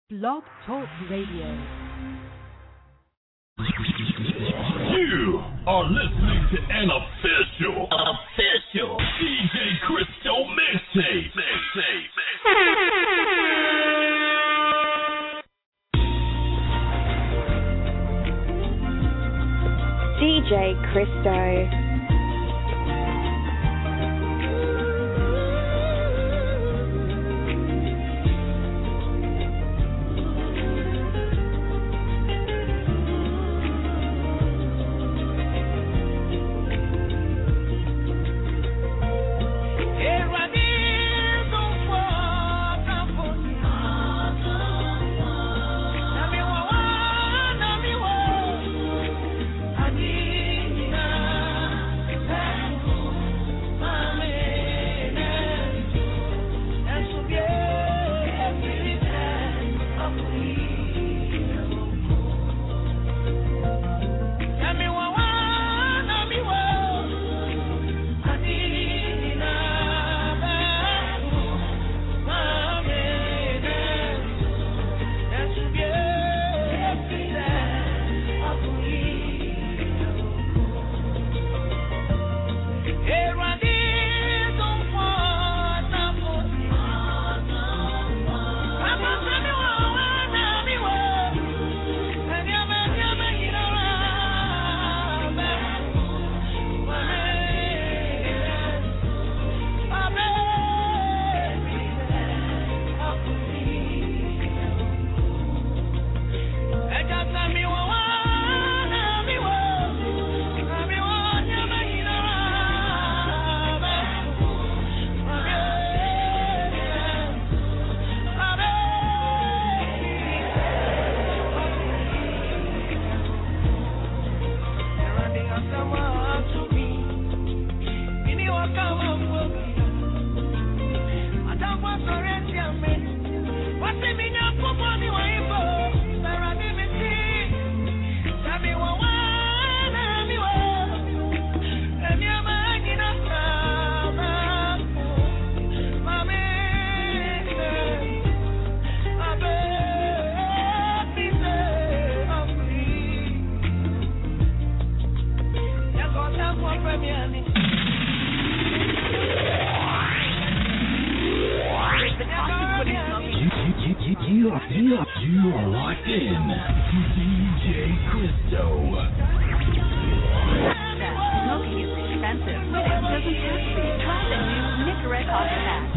Blog Talk Radio. You are listening to an official DJ Cristo mixtape. DJ Cristo. You are locked in to DJ Cristo. Smoking is expensive, but it doesn't have to be. Try the new Nicorette Hot Pack.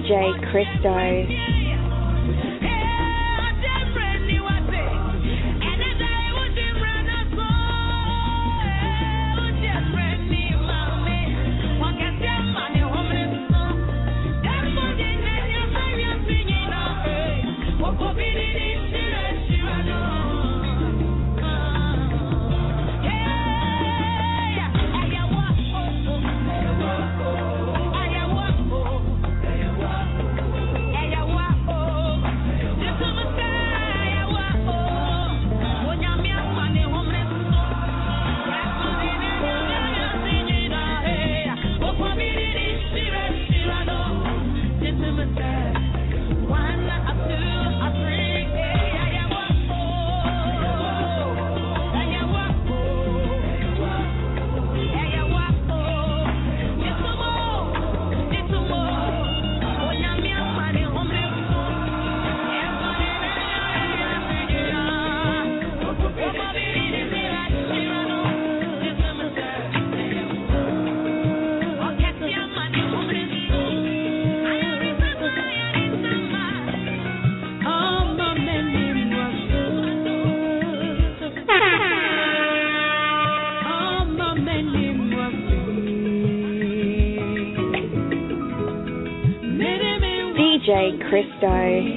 DJ Christo. DJ Christo.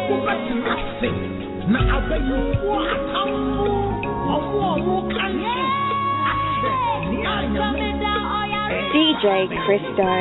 Now I bet you what I'm DJ Christo.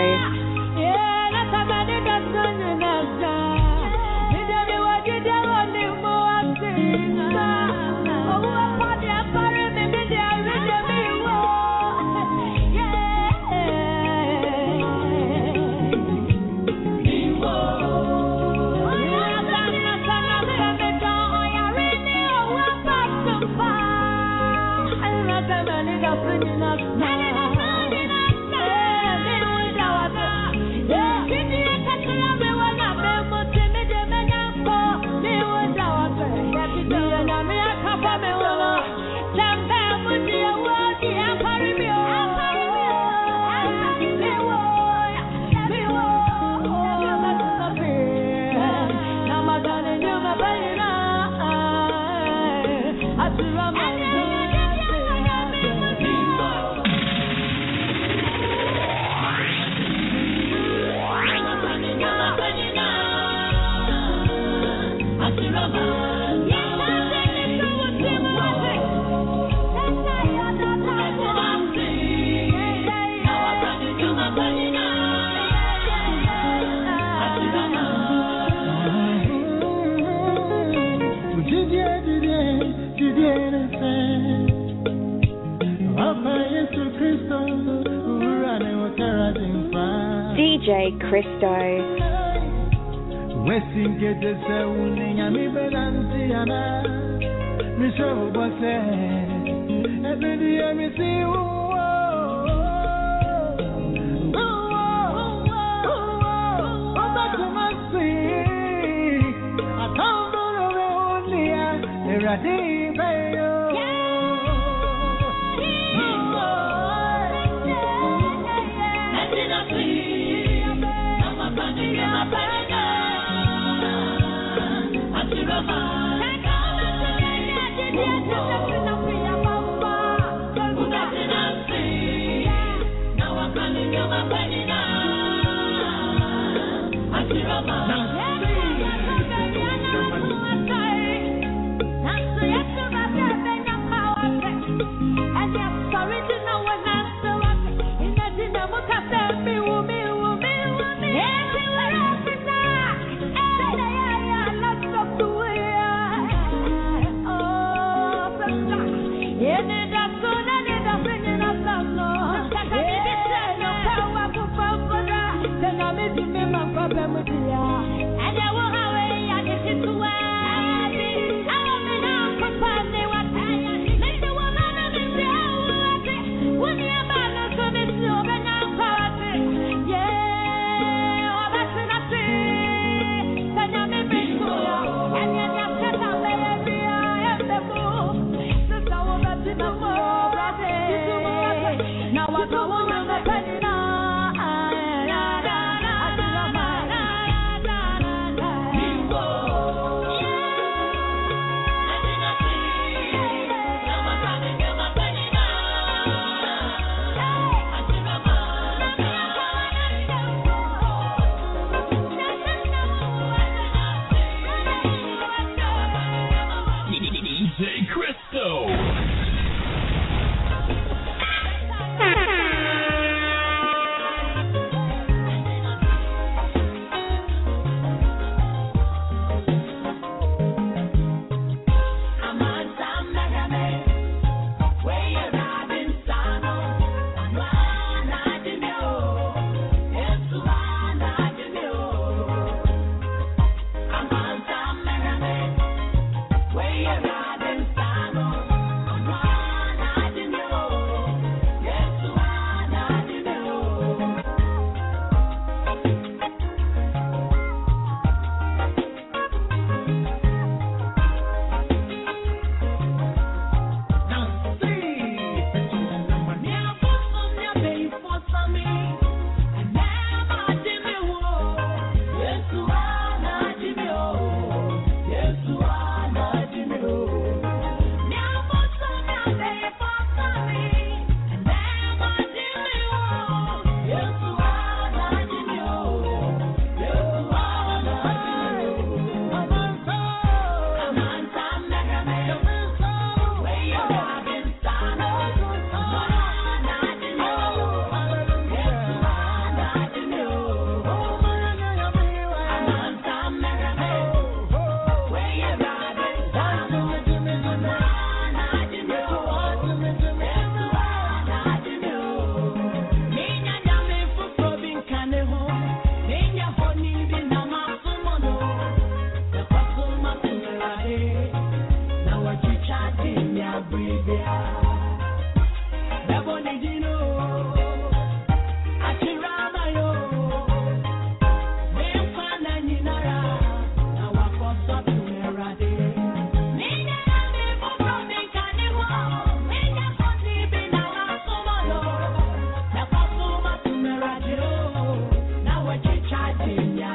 DJ Christo. Westing get the sounding and me belantiana. Michelle Bosse. Every day me see you.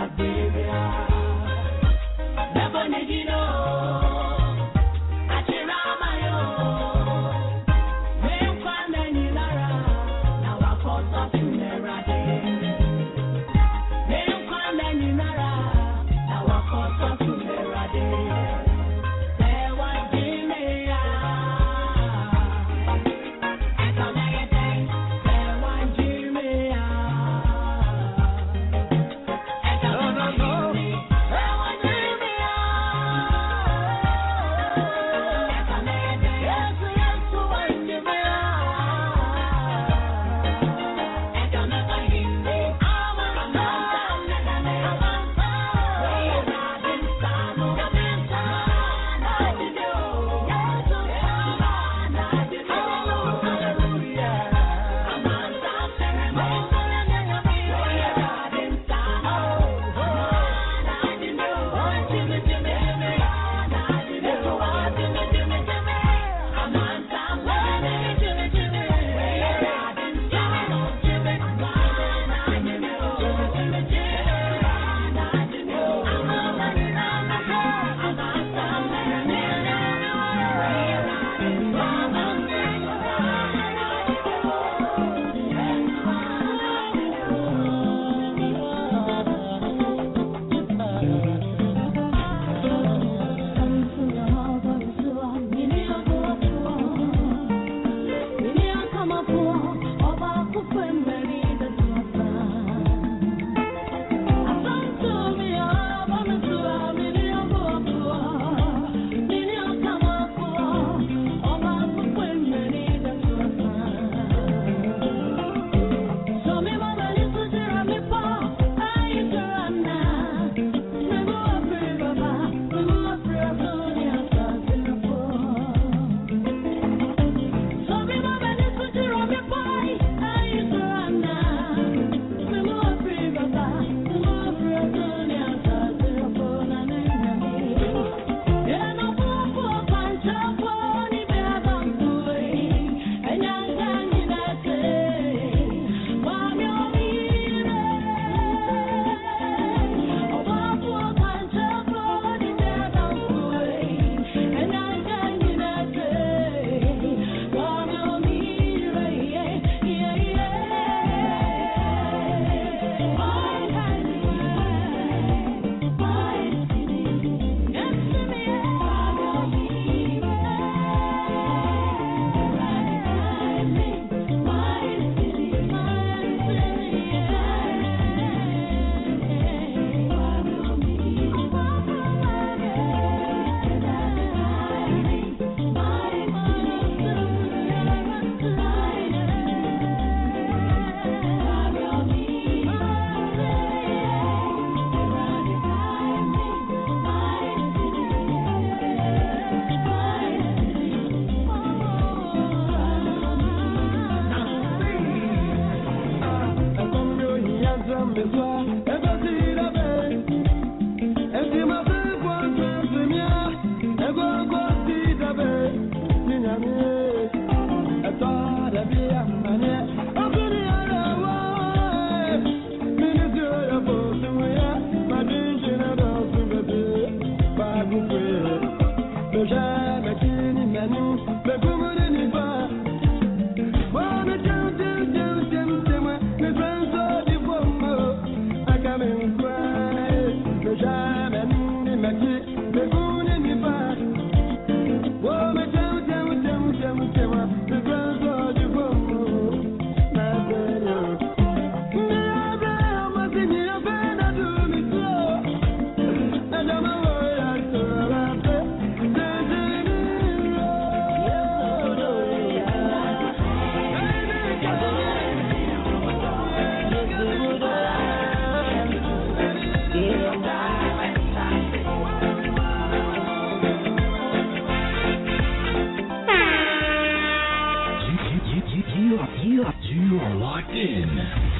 You are locked in to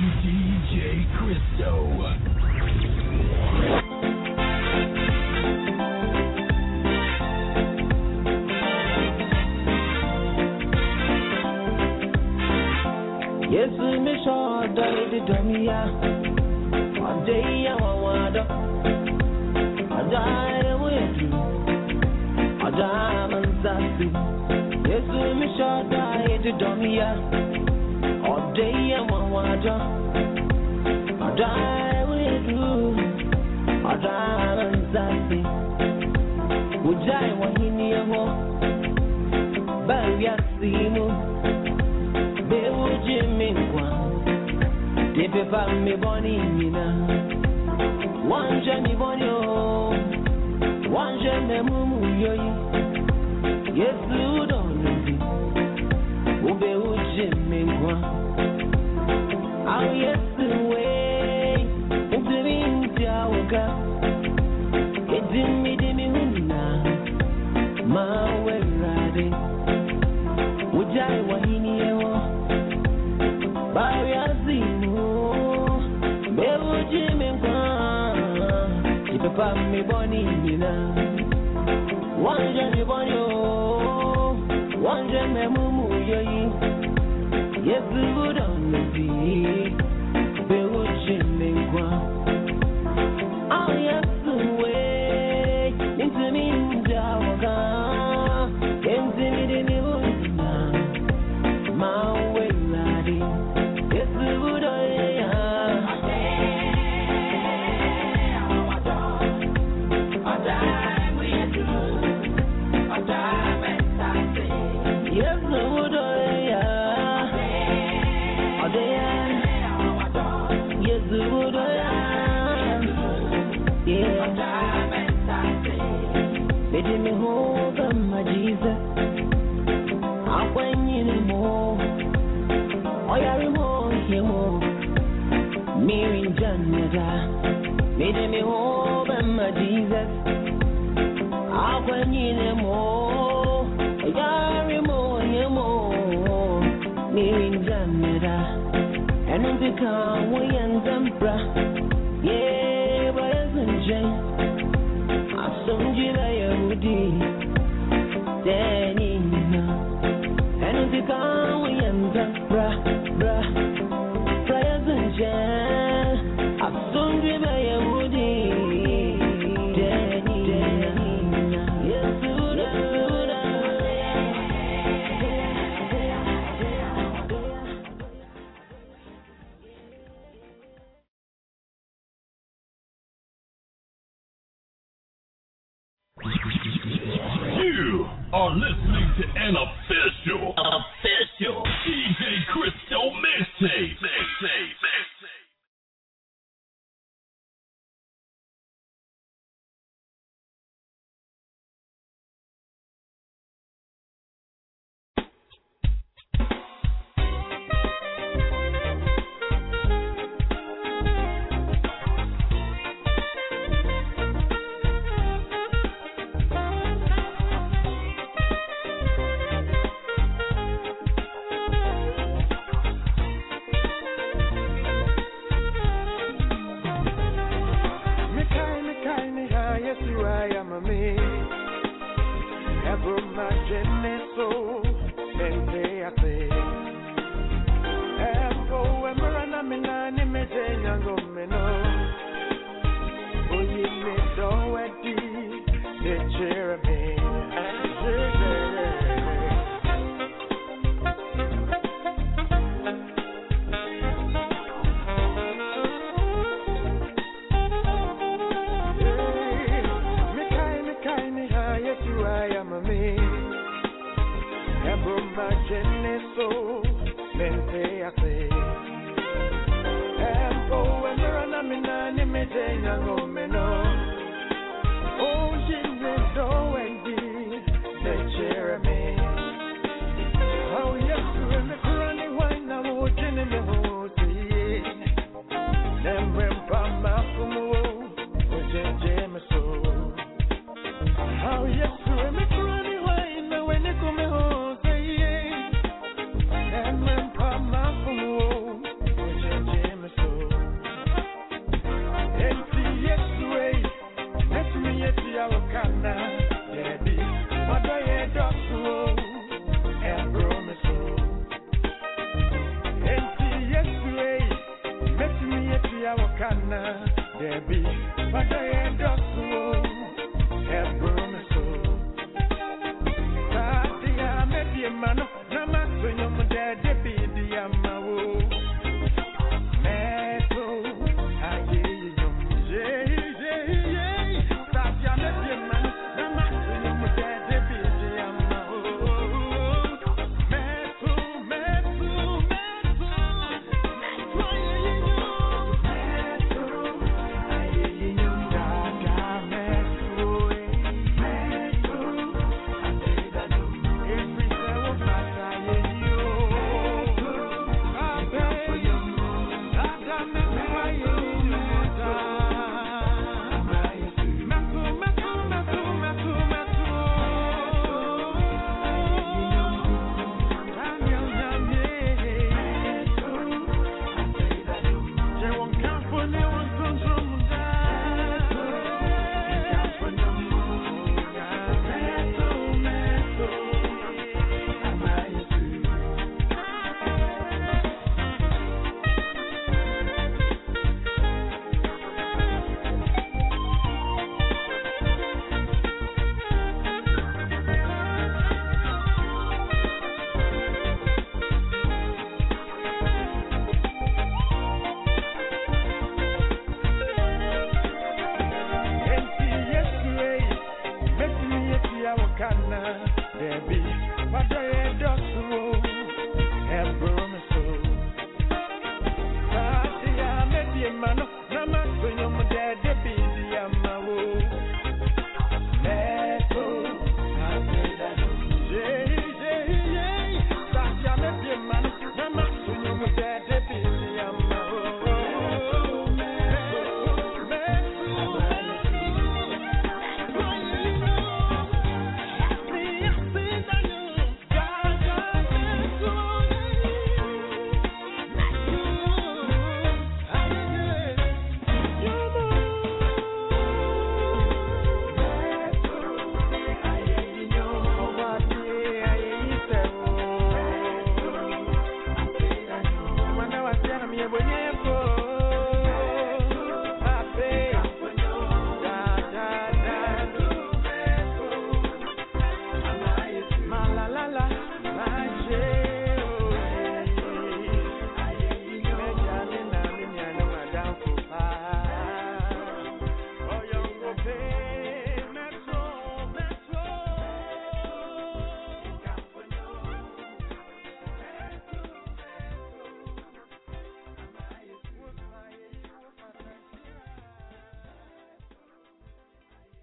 DJ Cristo. Yes, we may show the dummy. One day I want to me short die to domia. All day and one water. I die with you. I die and sassy. Would I want in your home? Barry, I see you. They would Jimmy one. They prefer me bonnie, one Jenny bonio. One Jenny mumu yoyi. Yes, you don't know. Ube Jimmy one. Oh, yes, the way. It's the means Yawaka. It's in me, Dimmy, my way riding. Would I want in your Barry, I see you. Bewu Jimmy Kwan. If a pam me bonnie, one Jenny bonio. One Jenny mumu yoyi. Yes, we would only be. Bewu Jimmy Kwan. Oh, yes, the way. Into me, Jawaga. Into me, the new. My way, laddie. Yes, we would Let me hold on, my Jesus. I want you more. Oh, you're more, you're more. Me in Janada. Let me hold on, my Jesus. I want you more. Oh, you're more, you're more. Me in Janada. And if you come, we and Zambra. Yeah, but it's Jane. And if you come, we end up, prayers and jazz. I've soon given a woody. You are listening to an official DJ Cristo mixtape.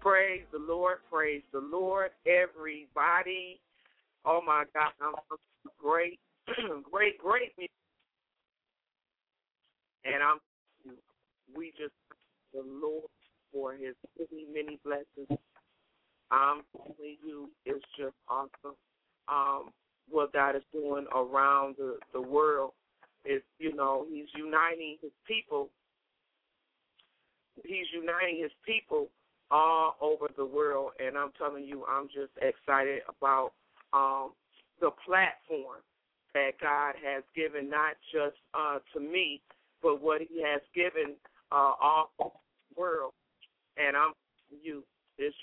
Praise the Lord, everybody. Oh my God, I'm great, great music. And we just thank the Lord for his many blessings. I'm telling you, it's just awesome. What God is doing around the world is, he's uniting his people. He's uniting his people all over the world, and I'm telling you, I'm just excited about the platform that God has given, not just to me, but what he has given all over the world. And I'm telling you, it's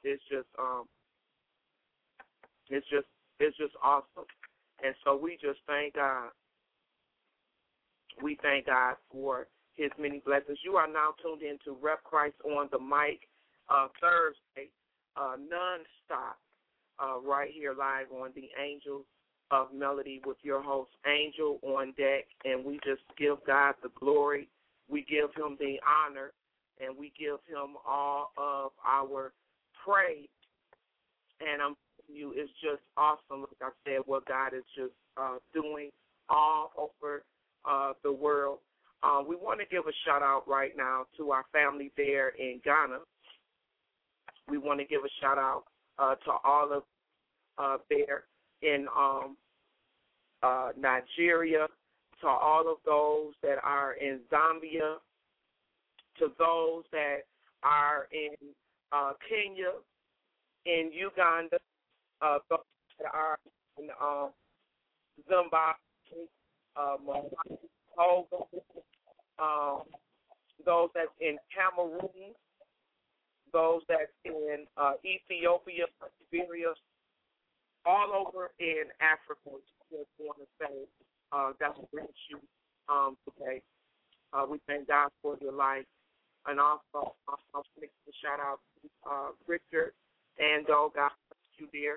just awesome. And so we just thank God. We thank God for his many blessings. You are now tuned in to Rep Christ on the Mic Thursday, nonstop, right here live on the Angels of Melody with your host, Angel on deck. And we just give God the glory. We give him the honor, and we give him all of our praise. And I'm telling you, it's just awesome, like I said, what God is just doing all over the world. We want to give a shout-out right now to our family there in Ghana. We want to give a shout-out to all of there in Nigeria, to all of those that are in Zambia, to those that are in Kenya, in Uganda, those that are in Zimbabwe, Togo, those that's in Cameroon, those that's in Ethiopia, Liberia, all over in Africa. Just want to say God bless you today. We thank God for your life. And also, I'll make a shout out to Richard and God bless you there.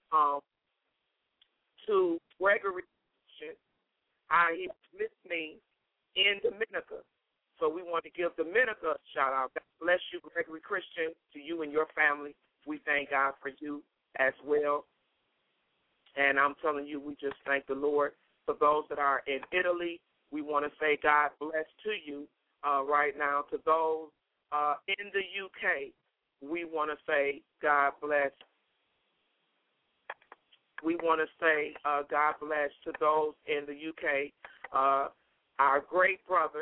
To Gregory, he's listening in Dominica. So we want to give Dominica a shout out. God bless you, Gregory Christian, to you and your family. We thank God for you as well. And I'm telling you, we just thank the Lord. For those that are in Italy, we want to say God bless to you right now. To those in the UK, we want to say God bless. We want to say God bless to those in the UK. Our great brother,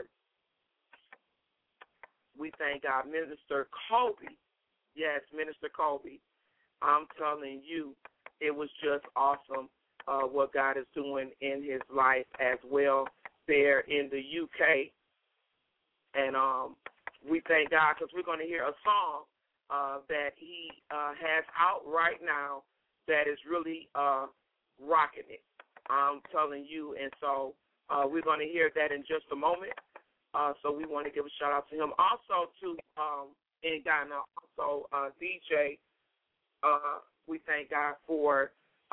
we thank God, Minister Colby. Yes, Minister Colby. I'm telling you, it was just awesome what God is doing in his life as well there in the UK. And we thank God because we're going to hear a song that he has out right now that is really rocking it. I'm telling you. And so we're going to hear that in just a moment. So we want to give a shout-out to him. Also to in Ghana, also DJ, we thank God for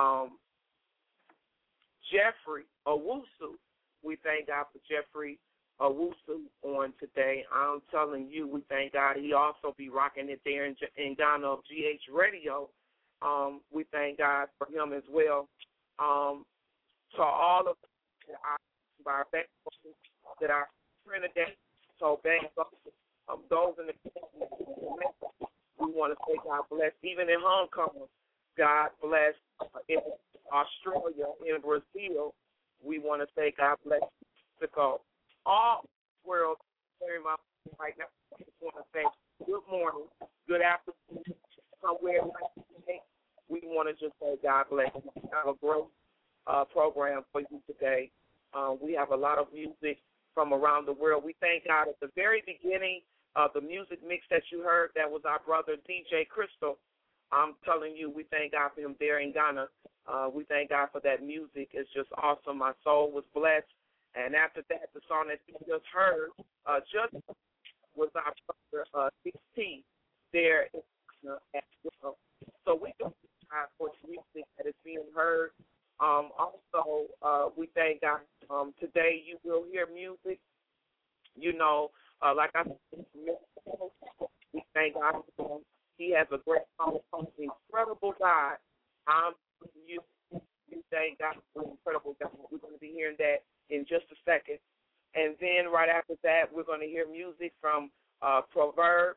Jeffrey Owusu. We thank God for Jeffrey Owusu on today. I'm telling you, we thank God. He also be rocking it there in Ghana of GH Radio. We thank God for him as well. To all of our back that are Trinidad, so those in the we want to say God bless. Even in Hong Kong, God bless. In Australia, in Brazil, we want to say God bless Mexico. All the world, right now, I just want to say good morning, good afternoon, somewhere. We want to just say God bless. We have a great program for you today. We have a lot of music from around the world. We thank God at the very beginning of the music mix that you heard, that was our brother DJ Crystal. I'm telling you, we thank God for him there in Ghana. We thank God for that music. It's just awesome. My soul was blessed. And after that, the song that you just heard just was our brother DT there in Ghana as well. So we thank God for the music that is being heard. Also, we thank God. Today you will hear music. You know, like I said, we thank God for He has a great, incredible God. You thank God for incredible God. We're going to be hearing that in just a second. And then right after that, we're going to hear music from Proverb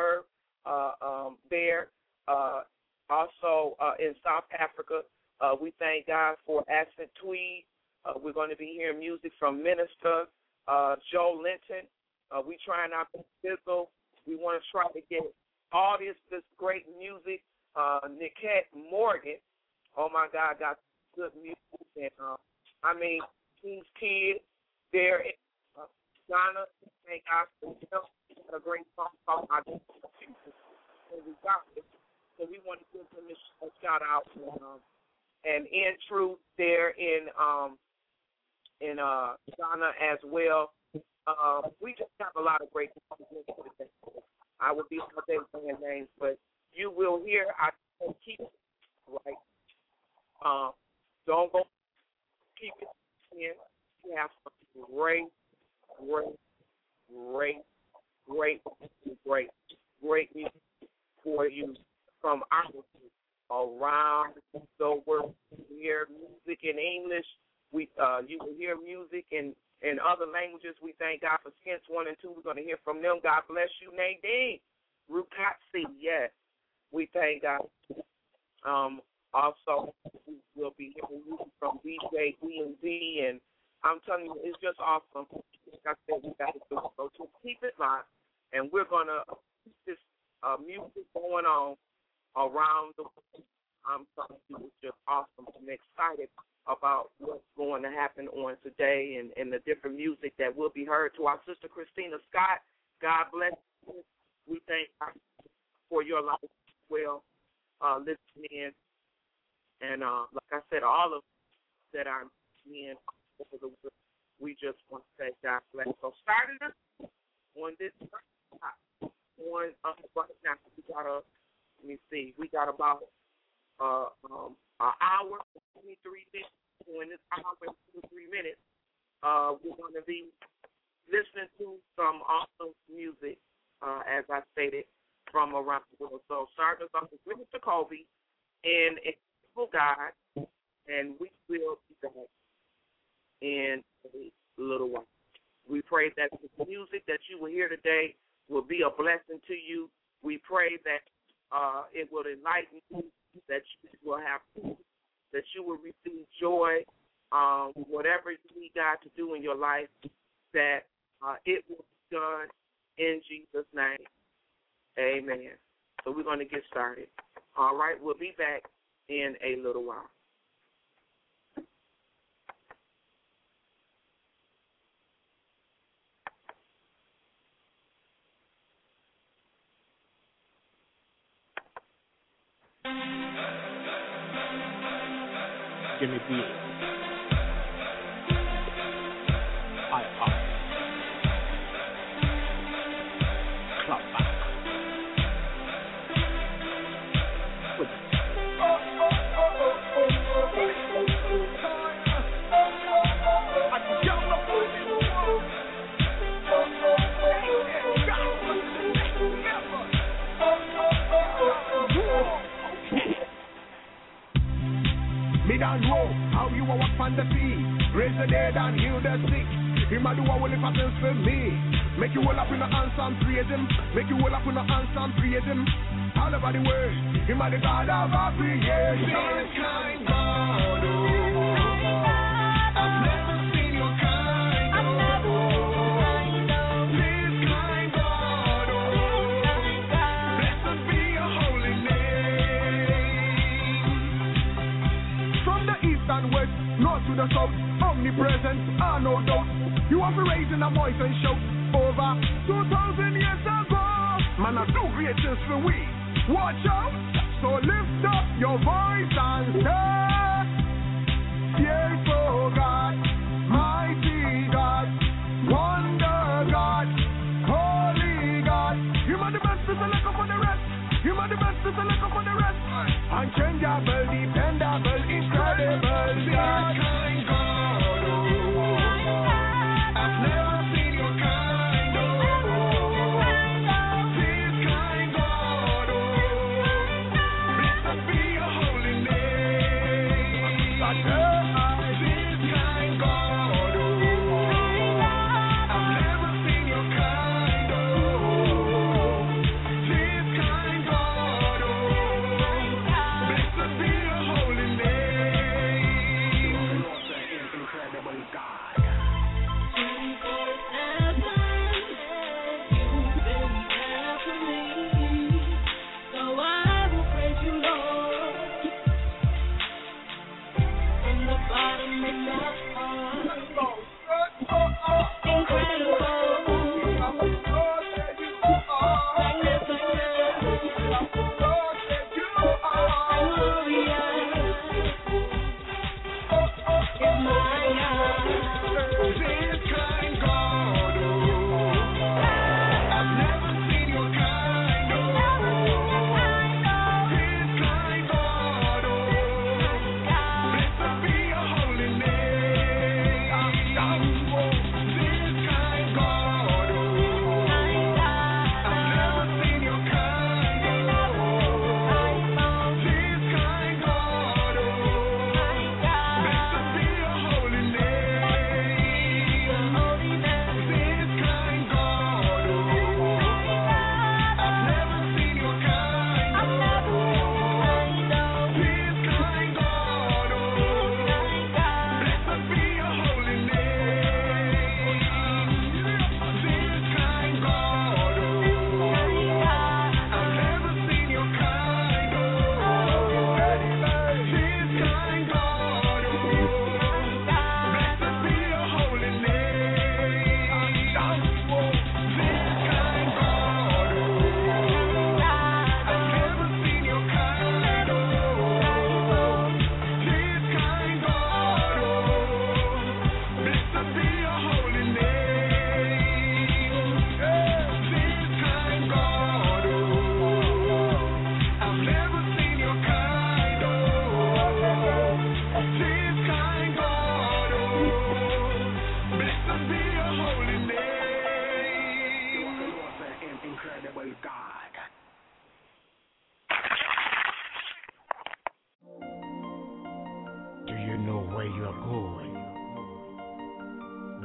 there. Also in South Africa, we thank God for Accent Tweed. We're going to be hearing music from Minister Joe Linton. We trying our best sizzle. We want to try to get all this great music. Nickette Morgan, oh my God, got good music. And King's Kid there in Ghana. Thank God for him. Got a great song called I Don't Know Jesus. And we got it. So we want to give him a shout out. And In Truth there in Ghana as well. We just have a lot of great songs. I will be all day saying names, but you will hear. I don't keep it right. Don't go keep it in. We have some great music for you from around the world. You hear music in English. You will hear music in other languages. We thank God for Skins 1 and 2. We're going to hear from them. God bless you, Nadine. Rukatsi, yes. We thank God. Also, we'll be hearing music from DJ D&D, and I'm telling you, it's just awesome. Like I said, we got to do it. So just keep it live, and we're going to keep this music going on around the world. I'm telling you, it's just awesome. I'm excited about what's going to happen on today and the different music that will be heard. To our sister Christina Scott, God bless you. We thank God for your life as well, listening in. And like I said, all of that are in over the world, we just want to say God bless. So starting us on this on right now, we got about an hour and 23 minutes. So in this hour and 23 minutes, we're going to be listening to some awesome music, as I stated, from around the world. So starting us off with Mr. Kobe and God, and we will be back in a little while. We pray that the music that you will hear today will be a blessing to you. We pray that it will enlighten you, that you will have peace, that you will receive joy, whatever you need God to do in your life, that it will be done in Jesus' name. Amen. So we're going to get started. All right, we'll be back in a little while. Give me beat. Clap back. Mid and row, how you a walk on the sea, raise the dead and heal the sick. Him a do a whole heap of things for me. Make you all up in the answer and praise him. Make you all up in the answer and praise him. All over the world, him a the God of our creation. Kind God, oh, I've never seen your kind, oh, please kind God, oh, blessed be your holy name. From the east and west, north to the south, omnipresent, no doubt. You have been raising a voice and shout over 2,000 years ago. Man, I do great things for we. Watch out, so lift up your voice and say, yes, oh God, mighty God, wonder God, holy God. You are the best to select up for the rest. You are the best to select up for the rest. Unchangeable, dependable, incredible God. Kind God, oh, I've never seen your kind, oh, please kind God, oh,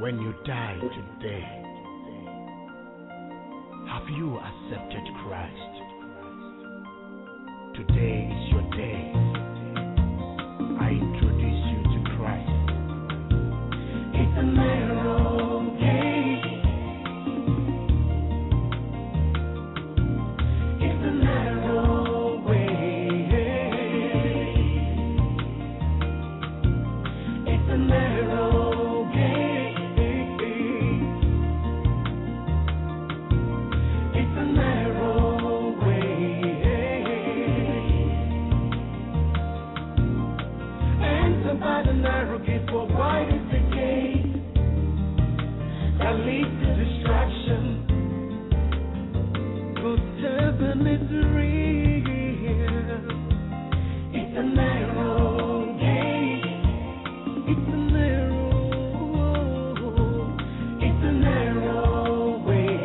when you die today, have you accepted Christ? Today is your day. I introduce you to Christ. It's a narrow gate. It's a narrow way. It's a narrow gate. It's a narrow way. Enter by the narrow gate, for wide is the gate that leads to destruction. Good heaven is real. It's a narrow gate. It's a narrow way.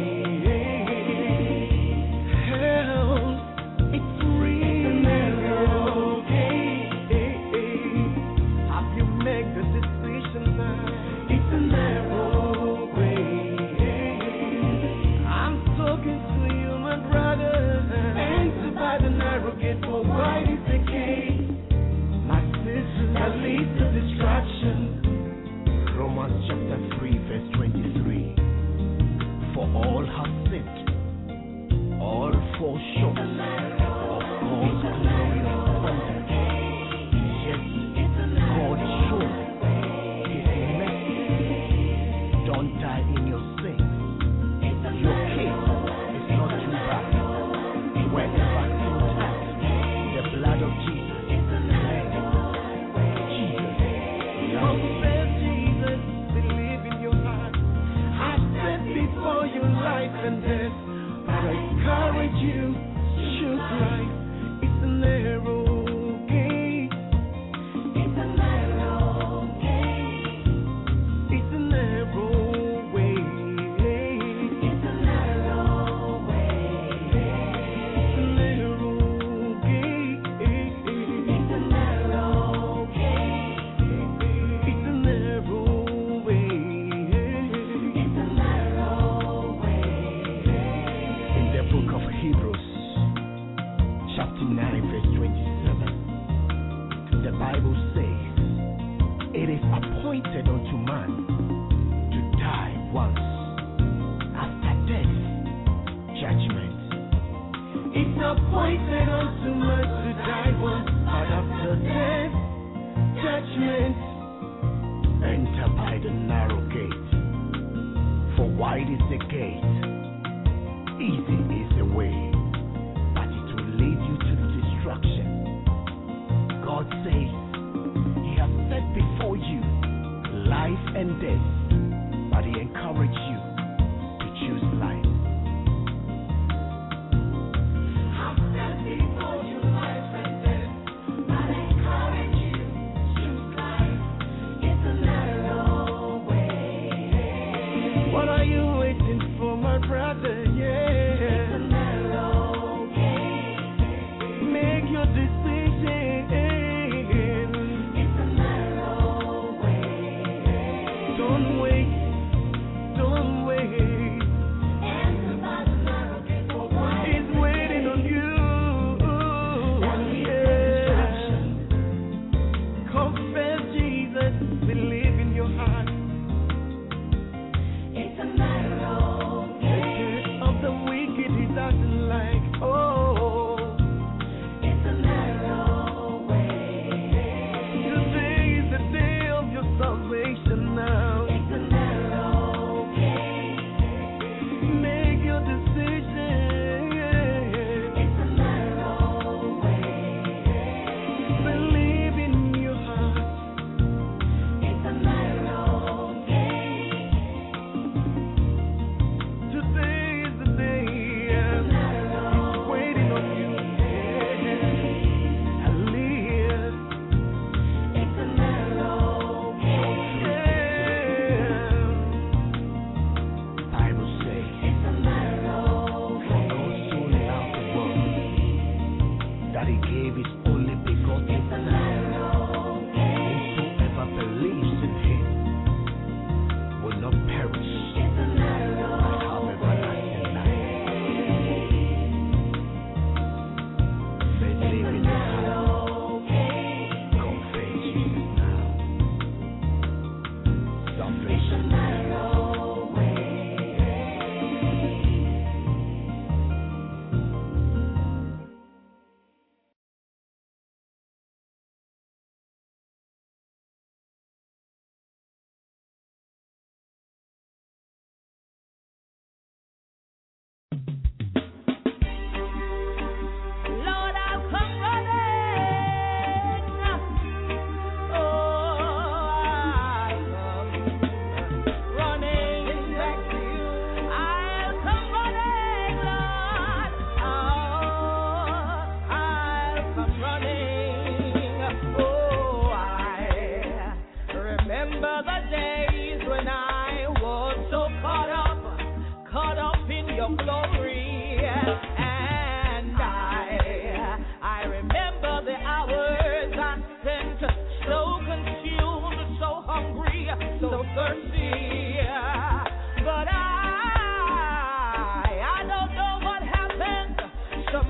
Hell, it's real. It's a narrow gate. Have you made the decision now? It's a narrow way. I'm talking to you, my brother. Enter by the narrow gate, for wide is the gate, my sister, that leads to destruction. Romans chapter 3, verse 23. For all have sinned, all fall short of God's glory and splendor. Yet God showed His mercy. Don't die in your sins. Your case is not too bad. Wherever sin touched, the blood of Jesus cleansed. Jesus loves you. Jesus, believe in your heart. I said before you life and death, but I encourage you, choose life. It's a narrow gate. It's a narrow gate. It's a narrow way. It's a narrow way. It's a narrow gate. It's a narrow gate. It's a narrow way. It's a narrow way. In the book of Hebrews, chapter 9, verse 27, the Bible says, it is appointed unto man to die once. After death, judgment. It's appointed unto man to die once, but after death, judgment. Enter by the narrow gate, for wide is the gate, easy is the way, but it will lead you to destruction. God says He has set before you life and death, but He encourages you to choose life. I've set before you life and death, but I encourage you to choose life. It's a narrow way. What are you waiting for, my brother? Yeah. It's a narrow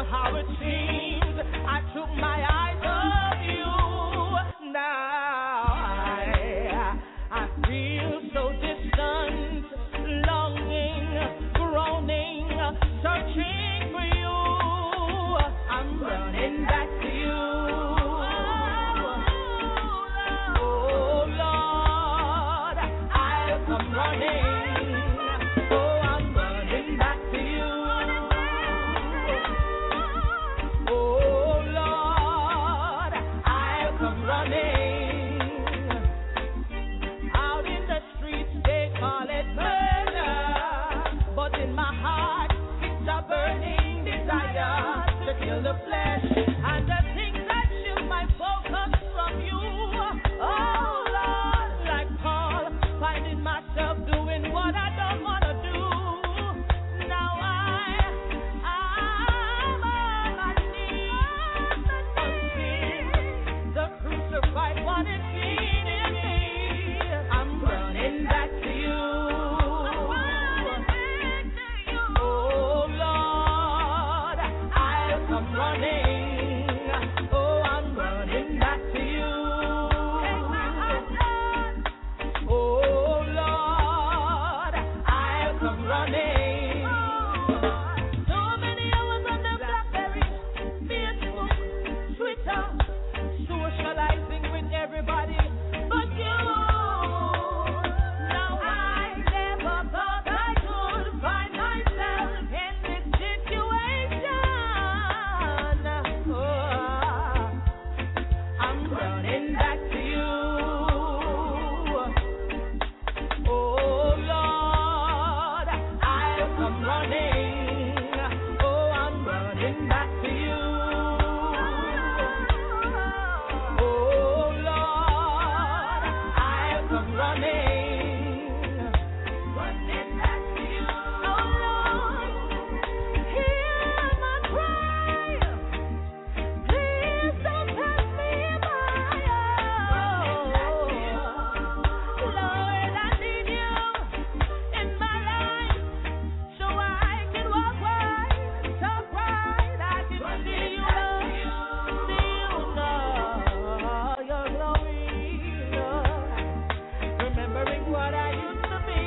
how it seems I took my eyes off you. Now I feel so distant, longing, groaning, searching for you. I'm running back to you. Oh Lord, I'll come running. Oh, I'm running back to you. Oh Lord, I'll come running. Out in the streets they call it murder, but in my heart it's a burning desire to kill the flesh and the things that shift my focus from you. Oh Lord, like Paul, finding myself doing what I don't want to do. Now I'm on my knees, until the crucified one is seen in me. I'm running back to you. Oh Lord, I'll come running. Oh, I'm running back to you. Oh Lord, I'll come running. So many hours on the BlackBerry, Facebook, Twitter, socializing with everybody but you. Now I never thought I could find myself in this situation. Oh, I'm running back to you. Oh Lord, I'll come running. Oh, I'm running back to you. Oh Lord, I'll come running. Running back to you. Oh Lord, hear my cry. Please don't pass me by. Lord, I need you in my life so I can walk right, talk right. I can see you, Lord, your glory, Lord. Remembering what I used to be,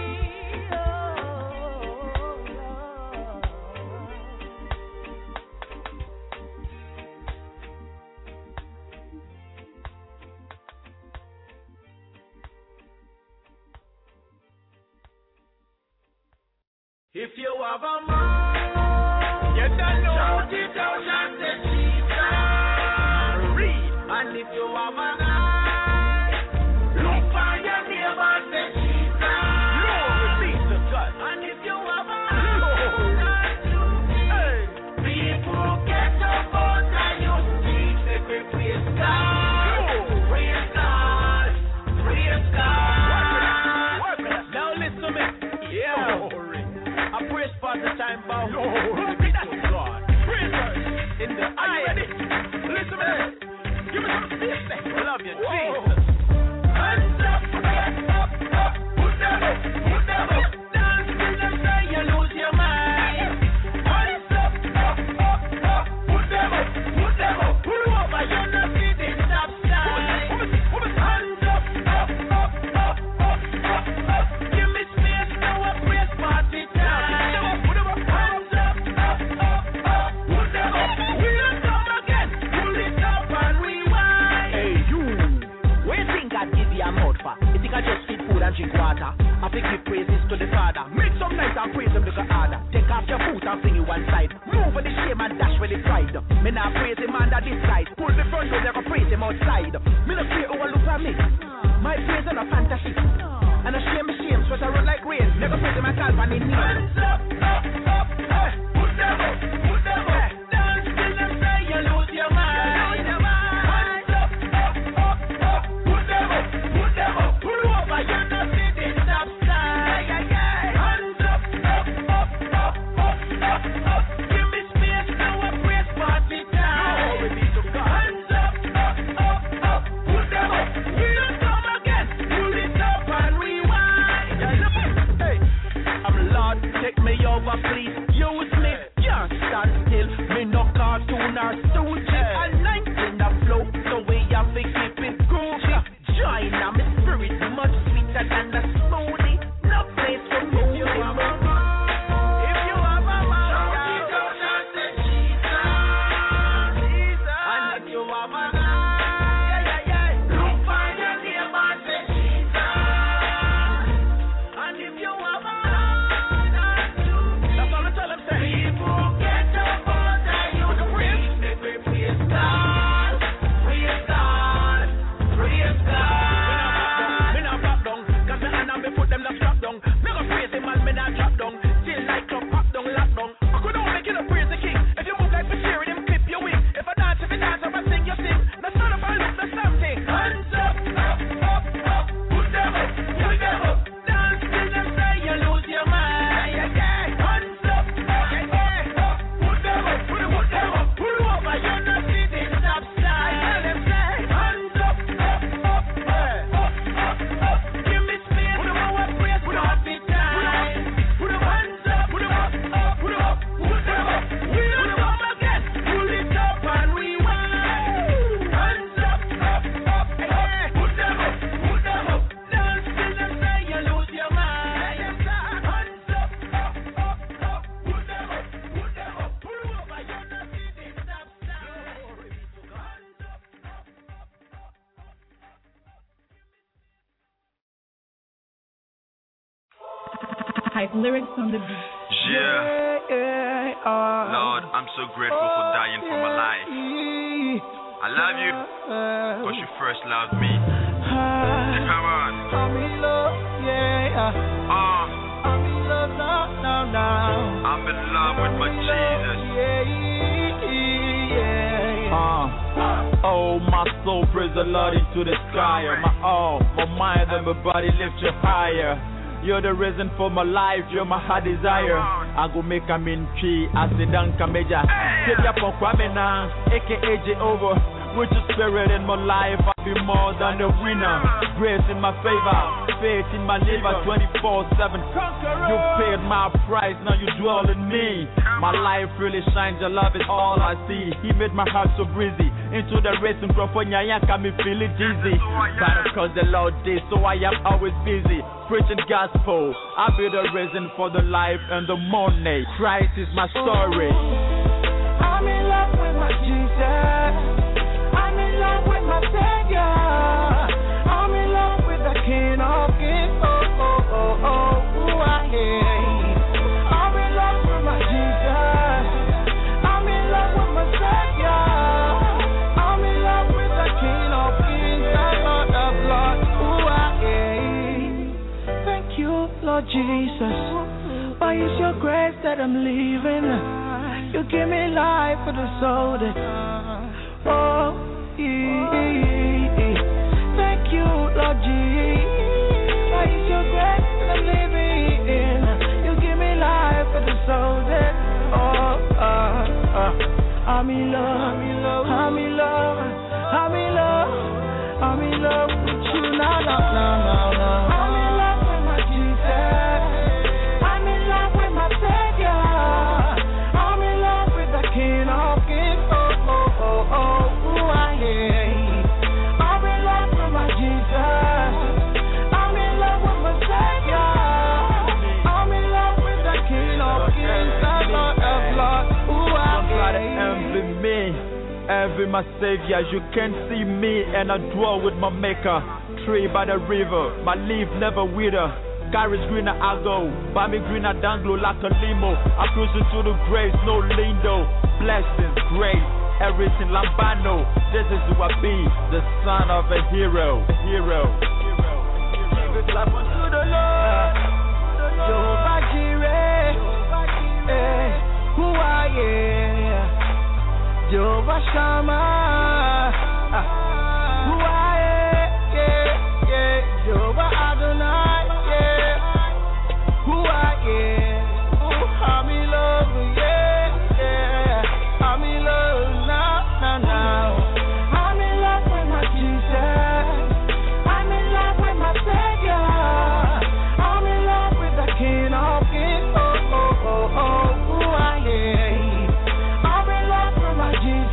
If you have a mind, you don't know. Shout it out and say Jesus. Read. And if you have an eye, look for your neighbor and say Jesus. Lord, be to God. And if you have a eye, people get up out and you speak, they will praise God. Praise God. Praise God. Now listen to me. Yeah. I praise for the time bow. Glory be to God. Praise God. In the eye. Listen to me. Give me some space there. I love you, Jesus. Hands up, up, up. Put them up, put them up. Dance till them say you lose your mind. Hands up, up, up, up. Put them up, put them up. Pull them over, you're not sitting stop sign. Hands up, up, up, up, up, up, up. Give me space now, a praise party time. Just eat food and drink water. I think give praises to the Father. Make some nice and praise him because harder. Take off your boot and fling you one side. Move with the shame and dash with the pride. Me not praise him under this side. Pull the front door, never praise him outside. Me no fear overlook at me. My praise is a fantasy. And I shame, sweat I run like rain. Never praise him at Calvary in me. Hands up, up, up, up. Put them up, put them up. Dance till them say you lose your mind. Hands up, up, up, up. Put them up, put them up. You're not sitting stop sign. Hands up, up, up, up, up, up, up. Give me space now, a praise party time. Hands up, up, up, up. Put them up. We don't come again. Pull it up and rewind. Hey, I'm Lord, take me out on our stooges. Anointing the flow, so we have to keep it groovy. Join now, my spirit much sweeter than the smoothie. No place for moving. Lyrics on the beat. Lord, I'm so grateful for dying for my life. I love you because you first loved me. Come on. I'm in love, I'm in love now. I'm in love with my Jesus. Oh, my soul, praise the Lord into the sky. My all, my mind and my body lift you higher. You're the reason for my life, you're my heart desire. I go make a min tree, I sit down, Kameja. Take up on Kwamena, aka Jehovah. With your spirit in my life, I'll be more than a winner. Grace in my favor, faith in my liver, 24/7. You paid my price, now you dwell in me. My life really shines, your love is all I see. He made my heart so breezy. Into the racing California, got me feeling dizzy. But because the Lord did, so I am always busy. Preaching gospel, I'll be the reason for the life and the money. Christ is my story. I'm in love with my Jesus. I'm in love with my Savior. I'm in love with the King of Kings. Who I am. I'm in love with my Jesus. I'm in love with my Savior. I'm in love with the King of Kings, the Lord of Lords. Who I am. Thank you, Lord Jesus. Why is your grace that I'm living? You give me life for the soul that. Oh, thank you, Lord Jesus. Why is your grace that I'm living in? You give me life for the soul that. I'm in love, I'm in love, I'm in love, I'm in love, I'm in love with you now. I'm in love with my Jesus. I'm in love with my Savior. I'm in love with the King of Kings. Who I am. I'm in love with my Jesus. I'm in love with my Savior. I'm in love with the King of Kings, the Lord of Lords. Who I am. Envy me, envy my Savior. You can see me and I dwell with my Maker. Tree by the river, my leaf never wither. Carries greener I go, buy me greener danglo like a limo. I cruise into the grace, no lindo. Blessings, grace, everything lambano. This is who I be, the son of a hero. A hero. Give it clap unto the Lord. Jehovah Jireh. Who I am. Jehovah Shammah. Who I am. Jehovah Adonai. Who I am. I'm in love, I'm in love now. I'm in love with my Jesus. I'm in love with my Savior. I'm in love with the King of Kings. Who I am. I'm in love with my Jesus.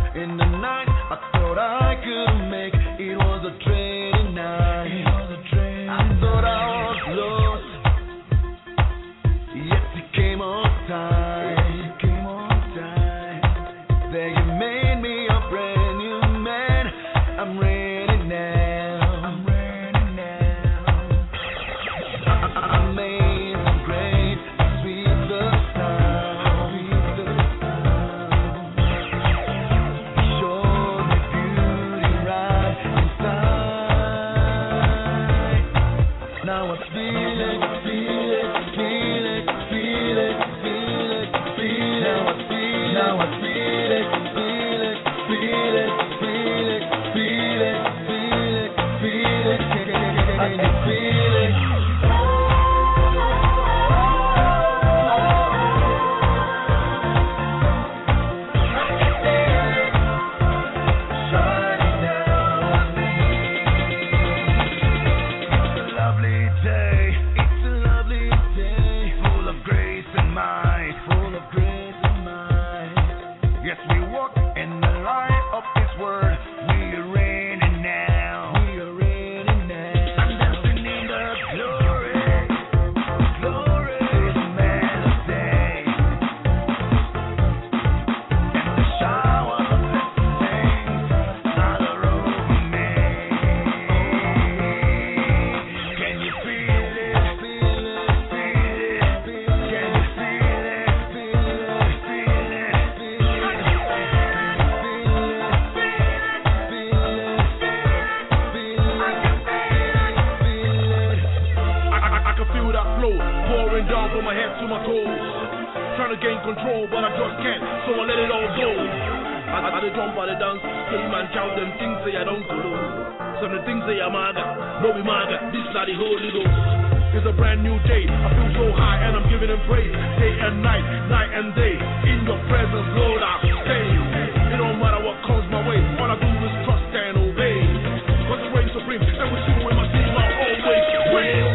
In the night I thought I could make it was a training night. I thought I was lost, yet you came on time. There you made me a brand new man. I'm ready now. Amazing grace, sweet the sound. Showed me beauty right inside. Now I feel it. Now I feel it. I can feel it. Shining down on me. It's a lovely day. It's a lovely day. Full of grace and might. Yes, we walk in the light of His word. We are reigning now. I'm dancing in the glory to the melody, and the shower of blessings all over me. Can you feel it? Can you feel it? Pouring down from my head to my toes, trying to gain control, but I just can't, so I let it all go. I the jump, I the dance, scream and shout them things say I don't follow. Some of the things say I'm maga, no be maga, this is the Holy Ghost. It's a brand new day, I feel so high and I'm giving Him praise. Day and night, night and day, in Your presence, Lord, I stay. It don't matter what comes my way, all I do is trust and obey. Cause He reigns supreme, and we see with my team, I'll always win.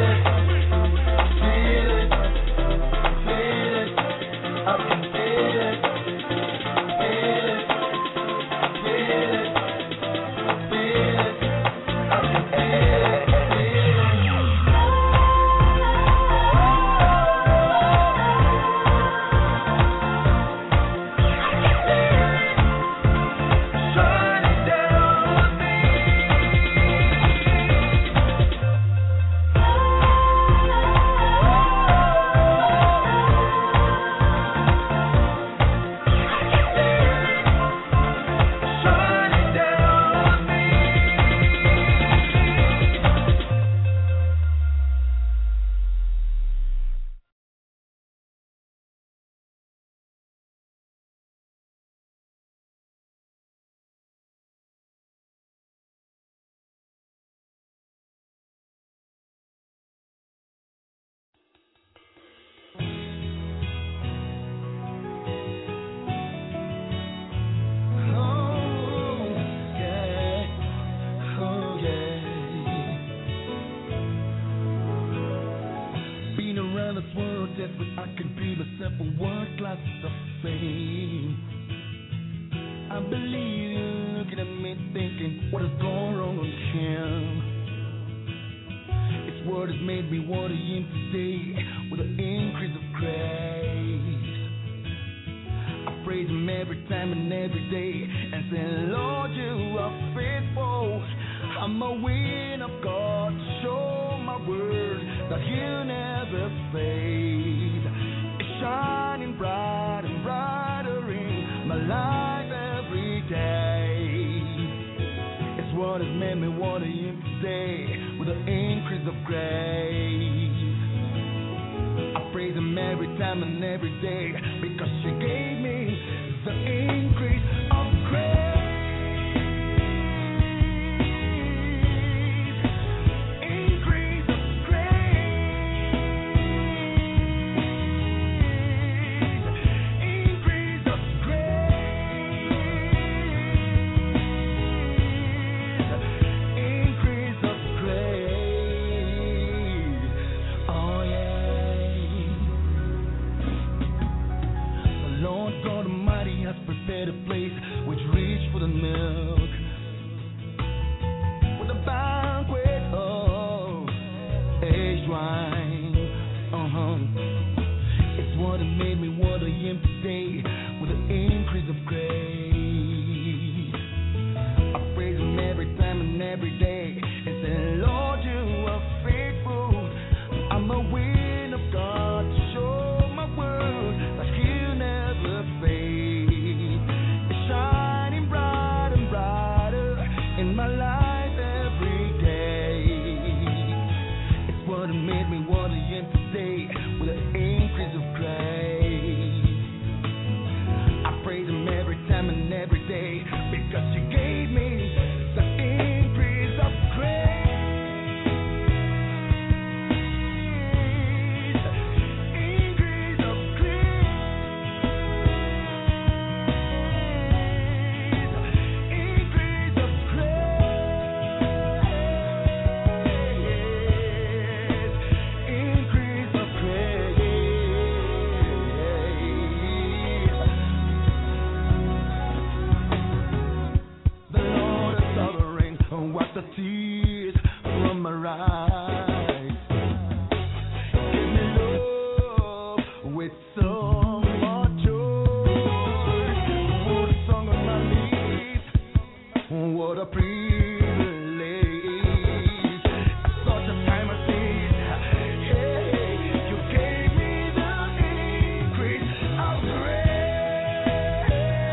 I can be myself for one class of fame. I believe you're looking at me thinking, what has gone wrong on Him? It's what has made me want Him today with an increase of grace. I praise Him every time and every day and say, Lord, You are faithful. I'm a win of God to show my word that He'll never fade. It's shining bright and brighter in my life every day. It's what has made me want Him today with an increase of grace. I praise Him every time and every day because He gave me the increase of grace. which reach for the milk with a banquet of aged wine. It's what it made me want to yim today with an increase of grace. I praise Him every time and every day and say, Lord, You are faithful. I'm a wind of God to show my word that He'll never fade. It's shining bright and brighter in my life every day. It's what made me want to yim today with an increase of grace. I praise Him every time and every day because You gave me the increase of grace. Increase of grace. Increase of grace. Increase of grace. The Lord is sovereign, wipe the tears from my eyes. Give me love with so much joy. Put a song on my lips, what a privilege. At such a time as this, hey, You gave me the increase of grace.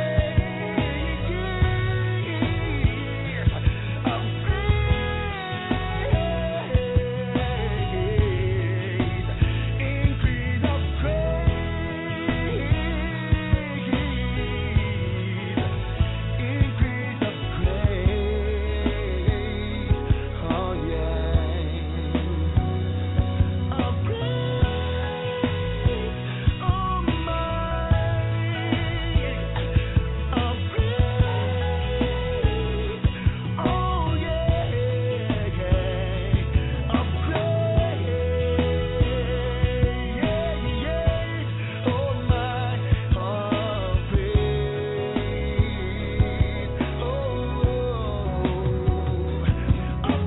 Of grace. Increase of grace. Increase of grace. Oh yeah. Of grace. Oh my. Of grace. Oh yeah. Of grace. Yeah. Oh my. Of grace. Oh. Of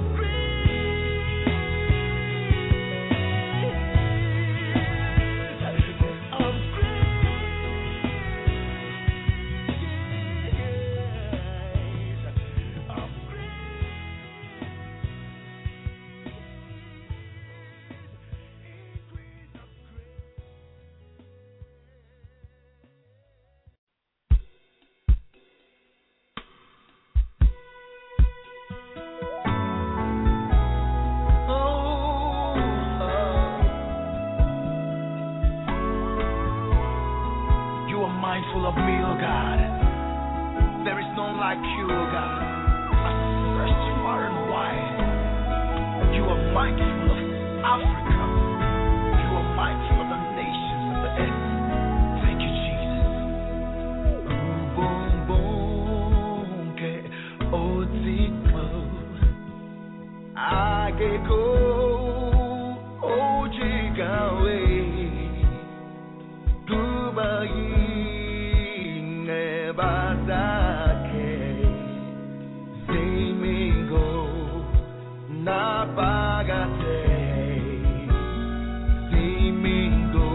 You are mindful of me, oh God. There is none like You, oh God. I searched far and wide. You are mindful of Africa. You are mindful of the nations of the earth. Thank You, Jesus. Boom, boom, ke otiko. Ageko ojigawe. Dubai nebadake Zimingo napagate Zimingo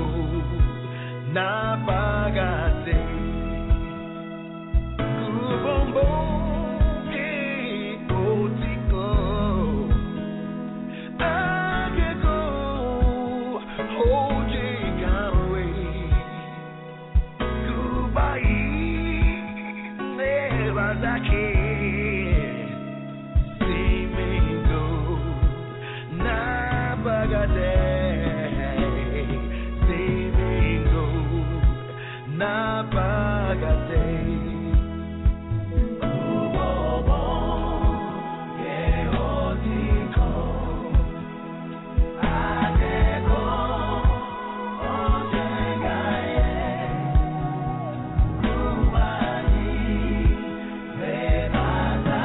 napagate Kubombo ke otiko Ageko ojigawe Dubai, Nevadake, Zimingo, Nabagade, Zimingo, Nabagade. Ubobo, Yeotiko, Adeko, Ojegaye. Bebada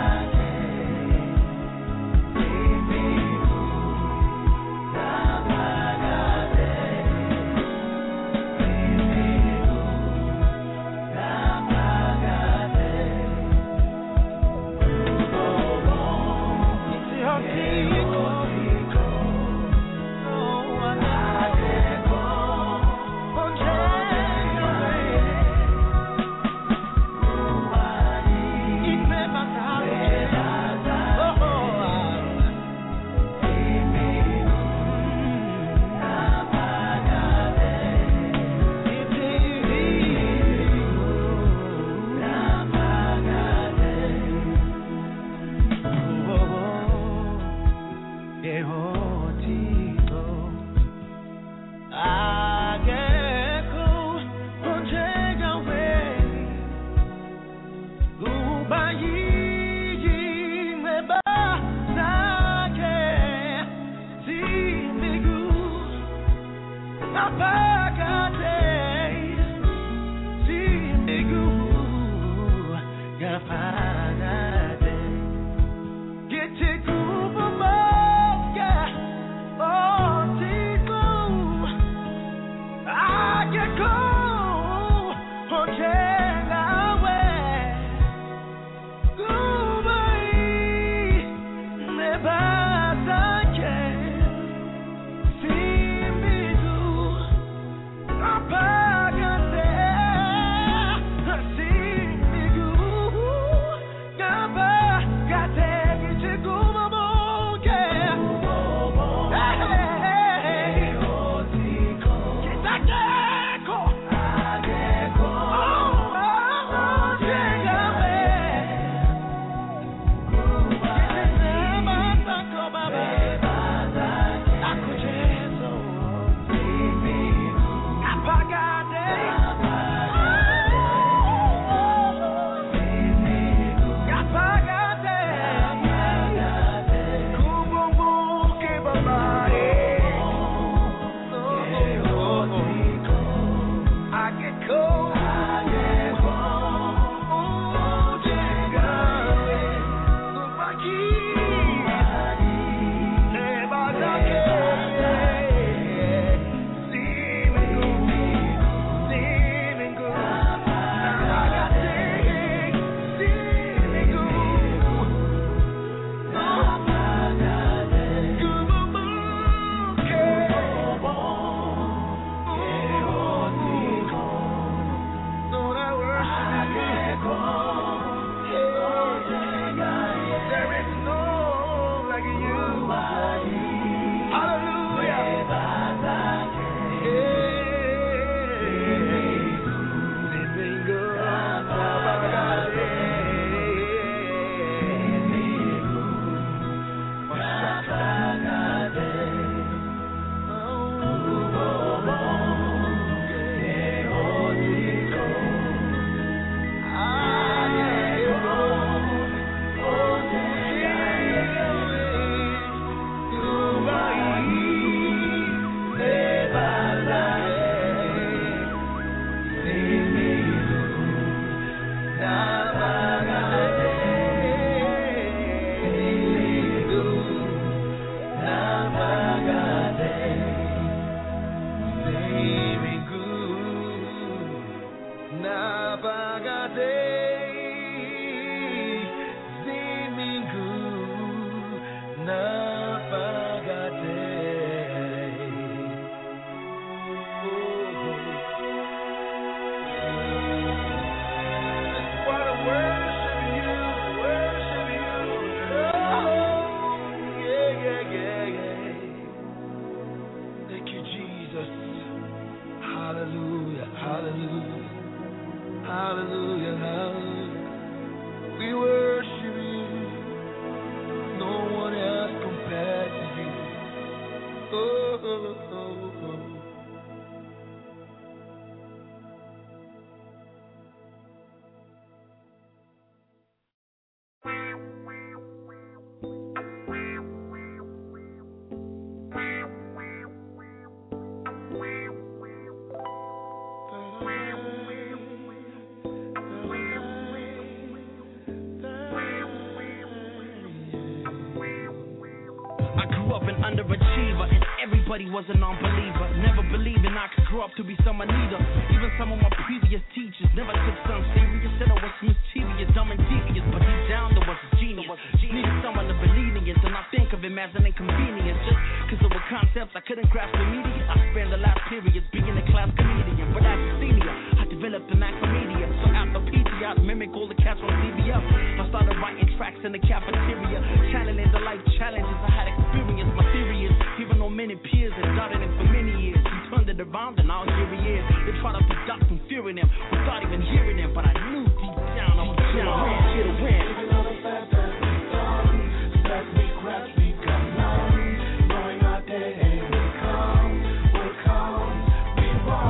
Underachiever, and everybody was a non-believer. Never believing I could grow up to be someone either. Even some of my previous teachers never took some serious. Said I was mischievous, dumb and devious, but deep down there was a genius. Needed someone to believe in it, and I think of him as an inconvenience. Just cause there were concepts I couldn't grasp immediate. I spent the last periods being a class comedian, but as a senior, I developed a knack for media. So after PT, I'd mimic all the cats on CBS. I started writing tracks in the cafeteria, channeling the life challenges I had experienced. My theory is, even though many peers had doubted him for many years, he turned it around and now here he is. They try to product from fearing him without even hearing him, but I knew deep down I was down. Here to win.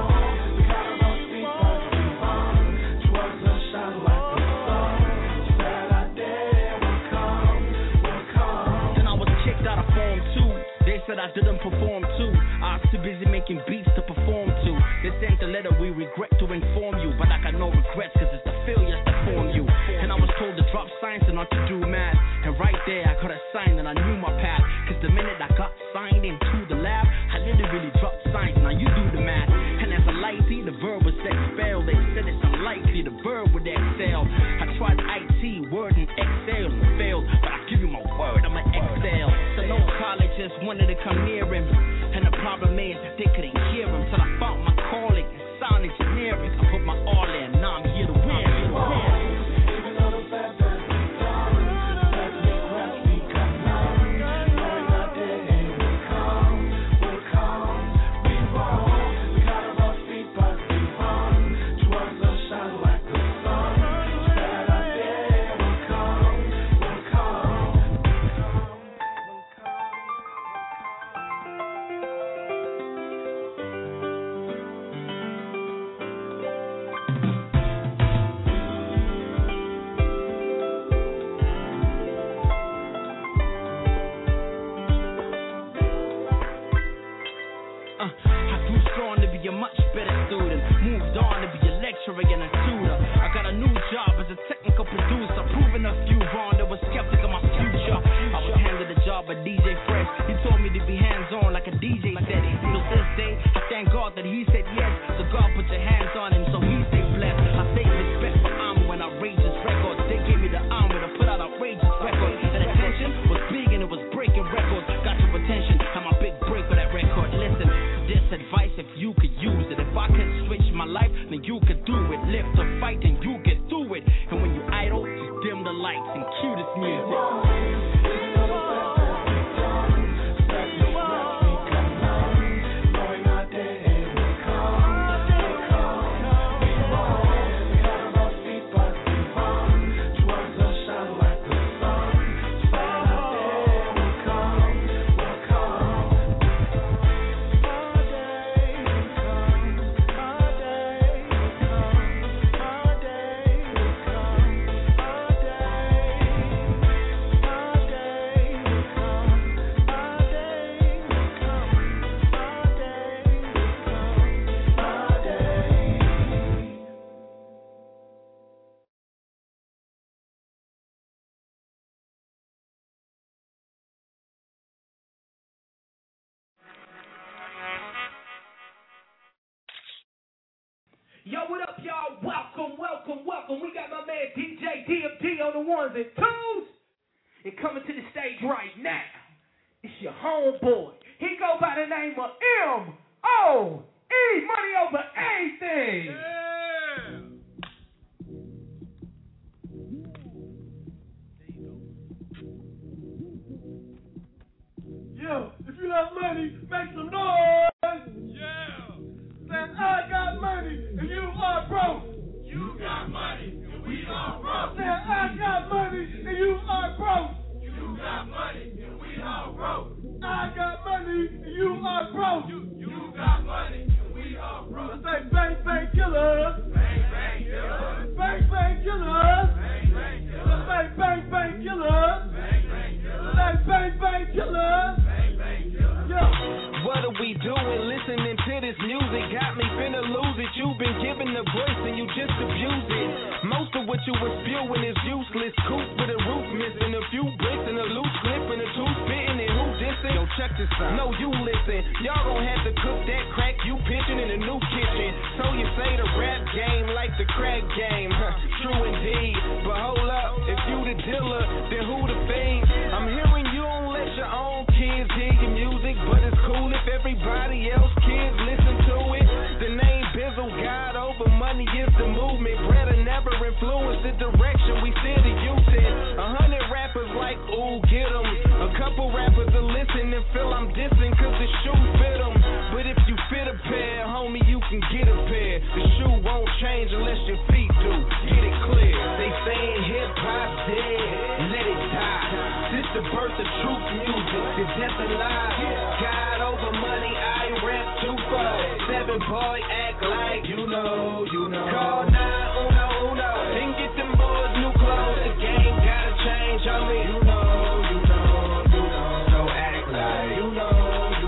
Shine like the sun, I didn't perform too. I was too busy making beats to perform to. They sent a letter, we regret to inform you, but I got no regrets cause it's the failures that form you. And I was told to drop science and not to do math. And right there I got a sign and I knew my path. Cause the minute I got signed into the lab, I literally dropped science. Now you do the math. And as a lighty, the verb was expelled. They said it's unlikely the verb would excel. I tried IT, Word, and Excel and failed, but I give you my word, I'ma excel. So no colleges wanted to come near him, and the problem is they couldn't hear him. Till I found my calling in sound engineering. I put my all in, now I'm here to win. Yo, what up, y'all? Welcome, welcome, welcome. We got my man DJ DMT on the ones and twos. And coming to the stage right now, it's your homeboy. He go by the name of M.O.E. Money over anything. Yo, if you love money, make some noise. Yeah. Then I got money and you are broke. You got money and we are broke. Then I got money and you are broke. You got money and we are broke. I got money and you are broke. You got money and we are broke. Say bang bang killers. Bang bang killers. Bang bang killers. Bang bang killers. Say bang bang killers. Bang bang killers. Say bang bang killers. What are we doing? Listening to this music got me finna lose it. You've been given the voice and you just abuse it. Most of what you was spewing is useless. Coupe with a roof missing, a few bricks and a loose clip and a tooth spitting and who dissing? Yo, check this out. No, you listen. Y'all gon' have to cook that crack you pitching in a new kitchen. So you say the rap game like the crack game. True indeed. But hold up, if you the dealer, then who the fiend? I'm hearing you don't let your own kids hear your music, but it's cool if everybody else kids listen to it. The name Bizzle, God over money is the movement. Brother never influenced the direction we see the youth in. 100 rappers like, ooh, get 'em. A couple rappers will listen and feel I'm dissing cause the shoe fit 'em. But if you fit a pair, homie, you can get a pair. The shoe won't change unless your feet do. Get it clear. They saying hip-hop dead, let it die. Since the birth of truth music, the death of lies. God over money, I rap 247. Boy, act like you know. Call 911 and get them boys new clothes. The game gotta change, homie. You know. So act like you know.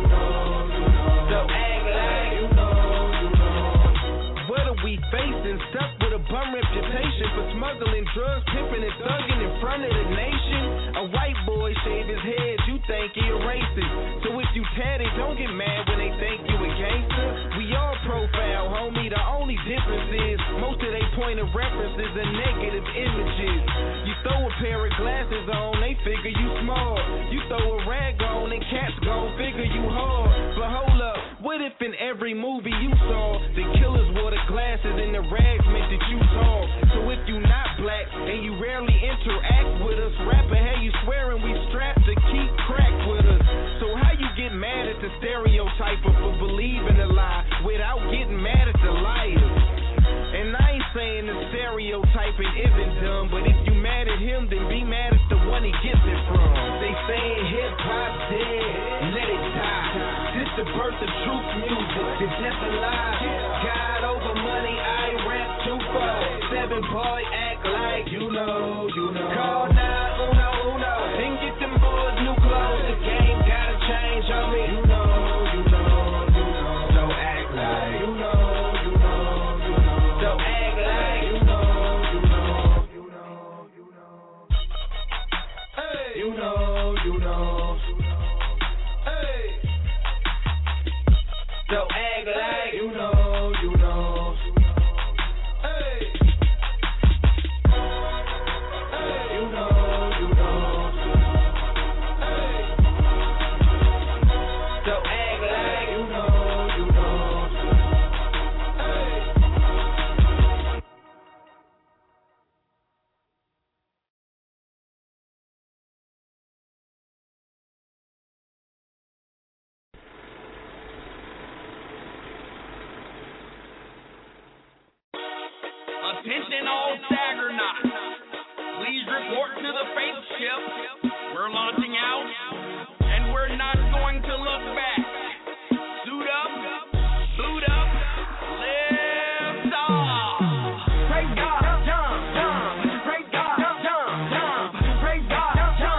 reputation for smuggling drugs, pimping and thugging in front of the nation. A white boy shave his head, you think he a racist. So if you tatted, don't get mad when they think you a gangster. We all profile, homie, the only difference is most of they point of references are negative images. You throw a pair of glasses on, they figure you smart. You throw a rag on, and cats gon' figure you hard. But hold up, what if in every movie you saw, the killers wore the glasses and the rags meant that you tall? So if you not black and you rarely interact with us, rapper, hey, you swearing we strapped to keep crack with us. So how you get mad at the stereotyper for believing a lie without getting mad at the liars? And I ain't saying the stereotyping isn't dumb, but if you mad at him, then be mad at the one he gets it from. They saying hip-hop dead, let it die. This the birth of truth music, the death of lies. God over money, I rap 2-4. 7 boy, act like you know. Call 911, then get them boys new clothes. The game gotta change, homie. You know. So act like you know. You know. Hey. So act like you know. Hey. Hey. You know. Hey. So act like you know. Hey. Attention all Saggernauts. Please report to the faith ship. We're launching out, and we're not going to look back. Suit up, boot up, lift off. Praise God, jump. Praise God, jump. Praise God,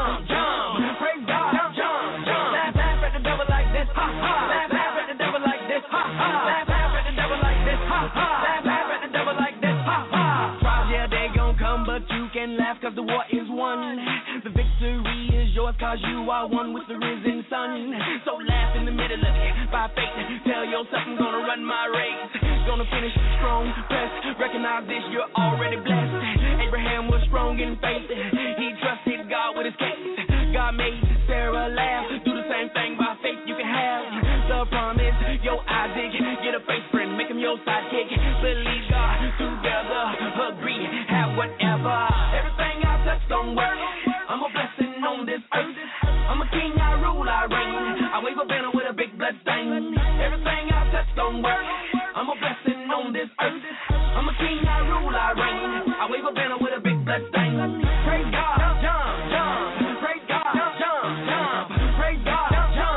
jump. Praise God, jump. Laugh at the devil like this, ha ha. Laugh at the devil like this, ha ha. Laugh at the devil like this, ha ha. Laugh at the devil like this, ha ha. Trials, yeah, they gon' come, but you can laugh 'cause the war is won. The victory is yours 'cause you are one with the risen sun. So laugh in the middle of it by faith. Tell yourself I'm gonna run my race. Gonna finish strong, pressed. Recognize this, you're already blessed. Abraham was strong in faith. He trusted God with his case. God made Sarah laugh. Do the same thing by faith. You can have the promise. Yo, Isaac, get a face friend, make him your sidekick. Believe God together, agree, have whatever. Everything I touch don't work. I'm a blessing on this earth. I'm a king, I rule, I reign. I wave a banner with a big blood stain. Everything I touch don't work. I'm a blessing on this earth. I'm a king, I rule, I reign. I wave a banner with a big blood stain. Praise God, jump. Praise God, jump. Praise God,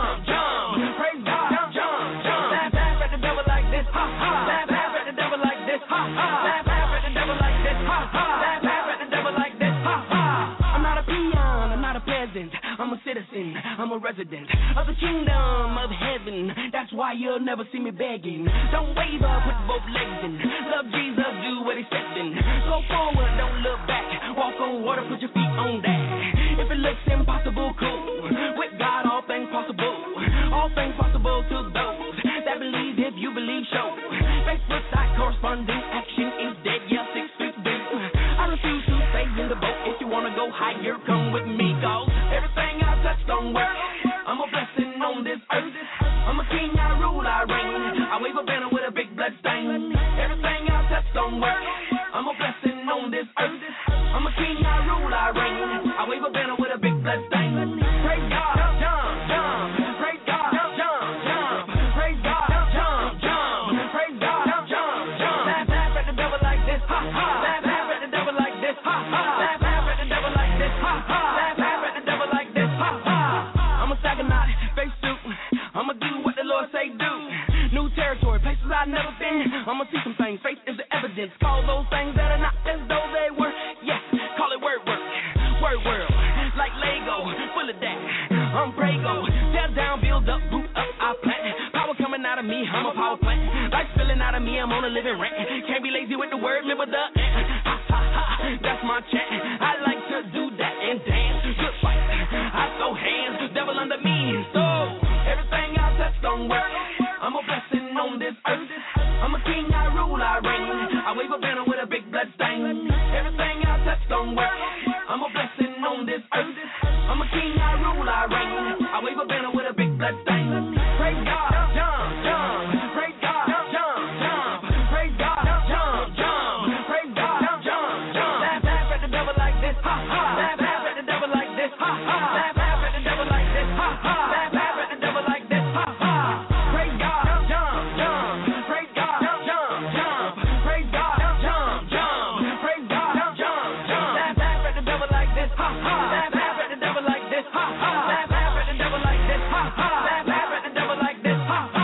jump. Praise God, jump. Laugh at the devil like this, ha ha. Laugh at the devil like this, ha ha. Laugh at the devil like this, ha ha. Laugh at the devil like this, ha ha. I'm not a peon, I'm not a peasant. I'm a citizen, I'm a resident of the kingdom of heaven. That's why you'll never see me begging. Don't waver, put both legs in. Love Jesus, do what he said then. Go forward, don't look back. Walk on water, put your feet on that. If it looks impossible, cool. With God, all things possible. All things possible to those that believe. If you believe, show. Facebook site corresponding action is dead. Yeah, 6 feet deep. I refuse to stay in the boat. If you wanna go higher, come with me, 'cause everything I touch don't work. I'm a blessing on this earth. I'm a king, I rule, I reign. I wave a banner with a big blood stain. Everything I touch don't work. I'm a blessing on this earth. I'm a king, I rule, I reign. I wave a banner with a big blood stain. Praise God, jump. Praise God, jump. Praise God, jump. Praise God, jump. Laugh at the devil like this, ha ha. Laugh at the devil like this, ha ha. Laugh at the devil like this, ha ha. Laugh at the devil like this, ha ha. I'm a Saginaw, face suit. I'ma do what the Lord say do. New territory, places I've never been. I'ma see some things. Faith is the evidence. Call those things that are not as though they were. Yeah, call it word work. Word world, like Lego, full of that. I'm Prego. Tear down, build up, boot up, I plant. Power coming out of me, I'm a power plant. Life spilling out of me, I'm on a living rant. Can't be lazy with the word, remember the don't work. I'm a blessing on this earth. I'm a king, I rule, I reign. I wave a banner with a big blood stain. Praise God, jump, jump. Praise God, jump, jump. Praise God, jump, jump. Praise God, jump, jump. Laugh, laugh at the devil like this, ha ha. Laugh, laugh at the devil like this, ha ha. Laugh, laugh at the devil like this, ha ha. Laugh, laugh at the devil like this, ha ha. Praise God, jump, jump. Praise God, jump, jump. Praise God, jump, jump. Praise God, jump, jump. Laugh, laugh at the devil like this, ha ha. Laugh, laugh at the devil like this, ha ha. Laugh, laugh at the devil like this, ha ha. Laugh, laugh at the devil like this, ha ha.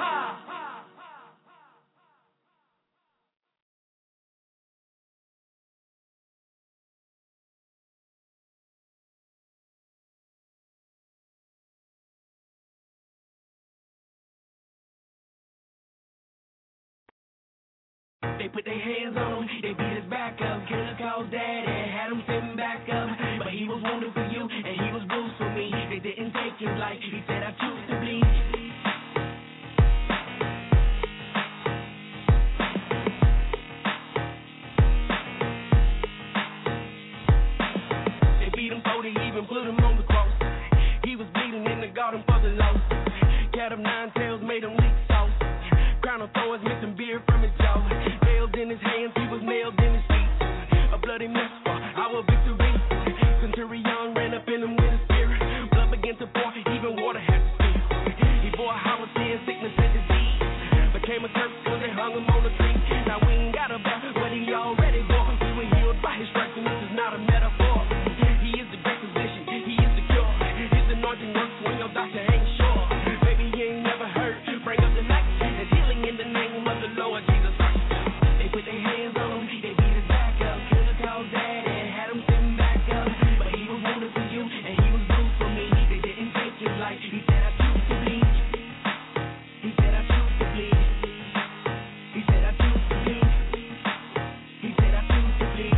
They put their hands on him, they beat his back up. Killer called daddy, had him sitting back up. But he was wounded for you, and he was bruised for me. They didn't take his life, he said I choose to bleed. They beat him so they even put him on the cross. He was bleeding in the garden for the lost. Cat him 9 tails, made him leak sauce. Crown of thorns, mixing beer from his jaw. Nailed in his hands, he was nailed in his feet. A bloody mess for our victory. Centurion ran up in him with a spear. Blood began to pour, even water had to spill. He bore our sin, sickness and disease. Became a curse when they hung him on the tree. Now we ain't got a battle, but he already bore. We were healed by his stripes, and this is not a metaphor. He is the great physician, he is the cure. His anointing works when your doctor ain't sure. Baby, you ain't never heard. Bring up the light. There's healing in the name of the Lord Jesus Christ. They put their hands on him, they beat his back up. Killer called daddy, had him sitting back up. But he was wounded for you, and he was bruised for me. They didn't take his life. He said I choose to bleed. He said I choose to bleed. He said I choose to bleed. He said I choose to bleed.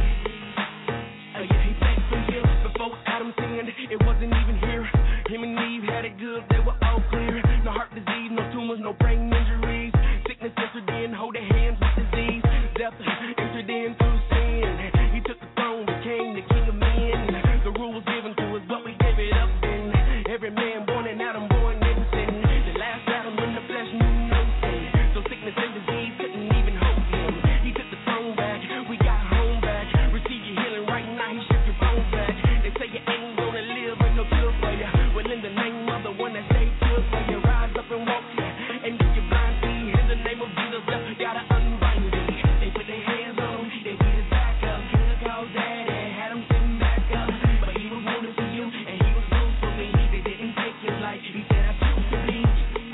Oh yeah, he begged for you. Before Adam sinned, it wasn't even here. Him and Eve had it good, they were all clear. No heart disease, no tumors, no brain injuries. Sickness entered in, hold their hands with disease. Death entered in through sin. He took the throne, became the king of men. The rule was given to us, but we gave it up then. Every man born in Adam, born in sin. The last Adam in the flesh knew no sin. So sickness and disease couldn't even hold him. He took the throne back, we got home back. Receive your healing right now, he shook your bones back. They say you ain't gonna live, ain't no cure for you. Well, in the name of the one that saved you, so you rise up and walk, and get your blind see. In the name of Jesus, you gotta unbind me. They put their hands on him, they beat his back up. Killer called daddy, had him sitting back up. But he was wounded for you, and he was bruised for me. They didn't take his life. He said I choose to bleed.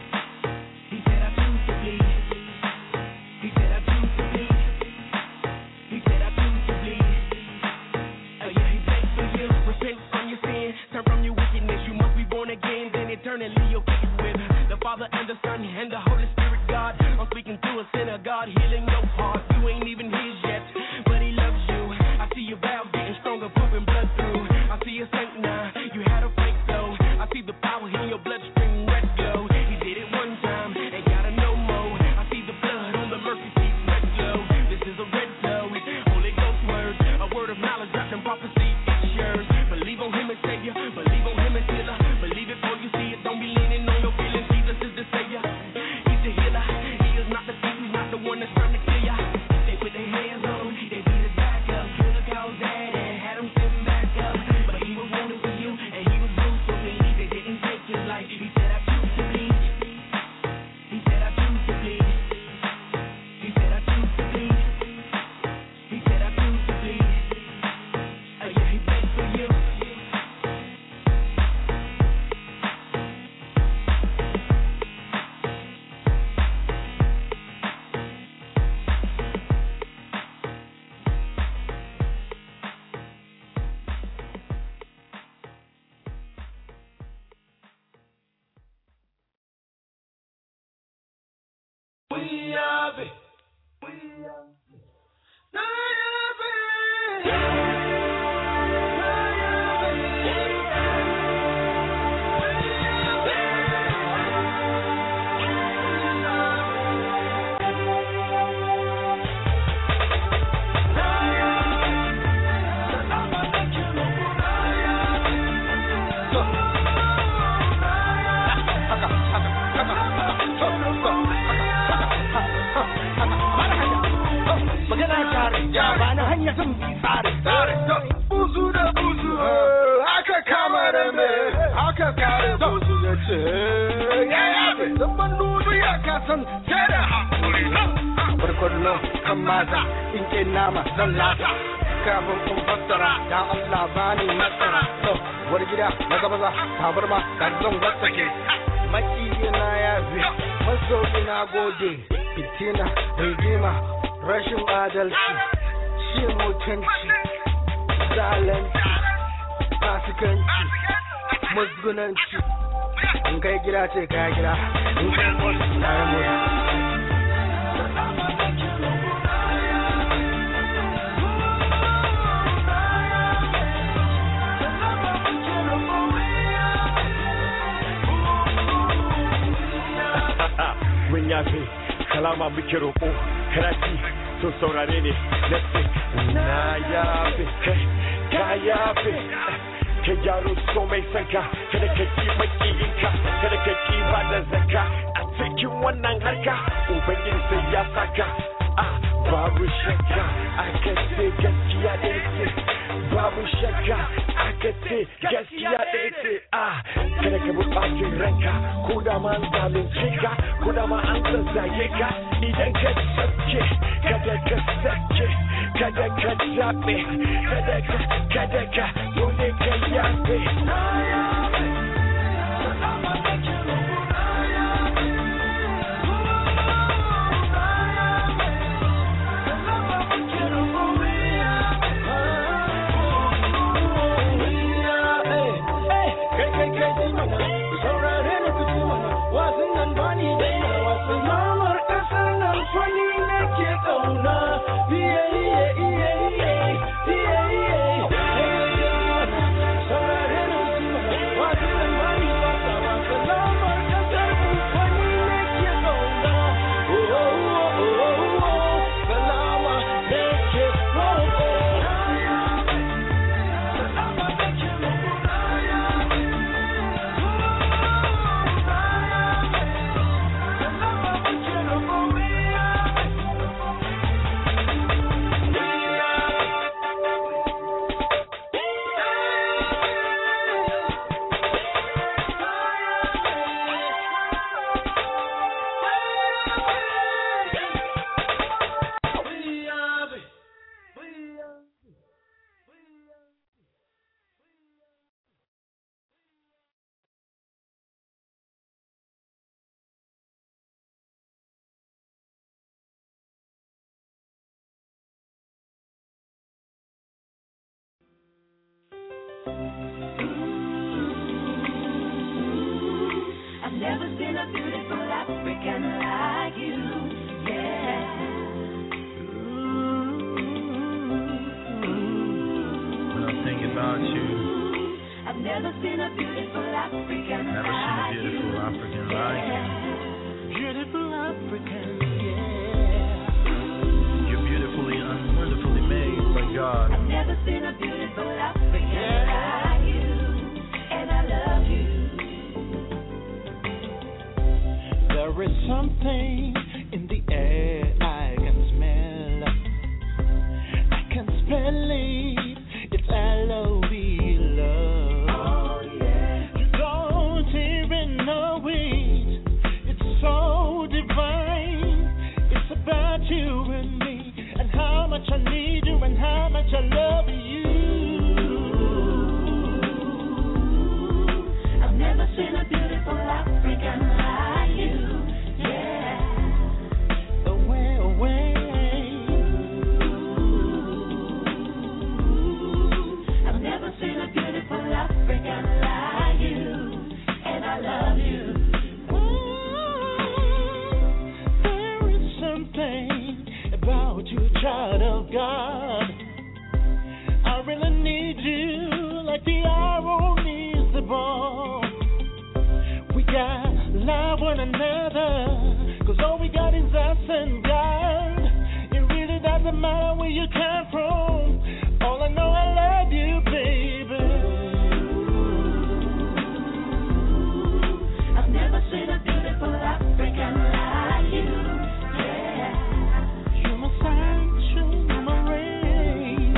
He said I choose to bleed. He said I choose to bleed. He said I choose to bleed. Oh yeah, he begged for you. Repent from your sin, turn from your wickedness. You must be born again, then eternally you'll be with the Father and the Son and the Holy Spirit. God, I'm speaking to a sinner. God healing your heart. You ain't even his yet, but he loves you. I see your valve getting stronger, pumping blood through. I see a saint now. You had a faith though. I see the power in your bloodstream. Red glow. He did it one time, ain't gotta know more. I see the blood on the mercy seat. Red glow. This is a red glow. Holy Ghost words, a word of knowledge wrapped in prophecy. It's yours. Believe on him and Savior. Believe on him and healer. Believe it before you see it. Don't be leaning on your feelings. Jesus is the Savior. He's the healer. He is not the thief. He's not the one that's trying to kill ya. They put their hands on him. They beat his back up. Killer called daddy, had him sitting back up. But he was wounded for you, and he was bruised for me. They didn't take his life. He said I choose to bleed. He said I choose to bleed. He said I choose to bleed. He said I choose to bleed. Oh yeah, he begged for you. We are it. sun bi tsari buzu da buzu haka kama da me haka kare buzu da ce ya yabe zaman duniya ka san sai da hakuri barkwallo kan maza in ke nama zan lata kafin kun fassara dan Allah bani nasara to wani gida na gaba za tabar ma ka zan wasake makiyi na yabe masoyi na gode fitina rigima rashin adalci shi mutunci zalunci fasikanci musgunanci in kai gida ce kai gida in kai mota na yi mota mun yafe kalama muke roƙo karaki to saurare ne na yafe ka yafe ka gyaro so mai sanka kada ka ki makiyinka kada ka ki ba da zakka a cikin wannan harka ubangiji sai ya saka babu shakka aka ce gaskiya da yake babu shakka aka ce gaskiya da yake kada ka bi bacin ranka ko da ma an zalunce ka ko da ma an zazzaye ka idan ka sake kada ka sake kada ka zaɓe kada ka dole ka yafe Never seen a beautiful African like you, yeah. When I think about you, I've never seen a beautiful African never seen a beautiful African like you. Beautiful African, yeah. You're beautifully and wonderfully made by God. I've never seen a beautiful African like you, and I love you. There is something in the air I can smell. I can smell it. It's L-O-V love. Oh yeah. You don't even know it. It's so divine. It's about you and me, and how much I need you and how much I love you. I've never seen a beautiful African like you. Child of God, I really need you like the arrow needs the ball. We got love one another, cause all we got is us and God. It really doesn't matter where you come from, all I know I love you, baby. I've never seen a beautiful African like you. You're my sunshine, you're my rain.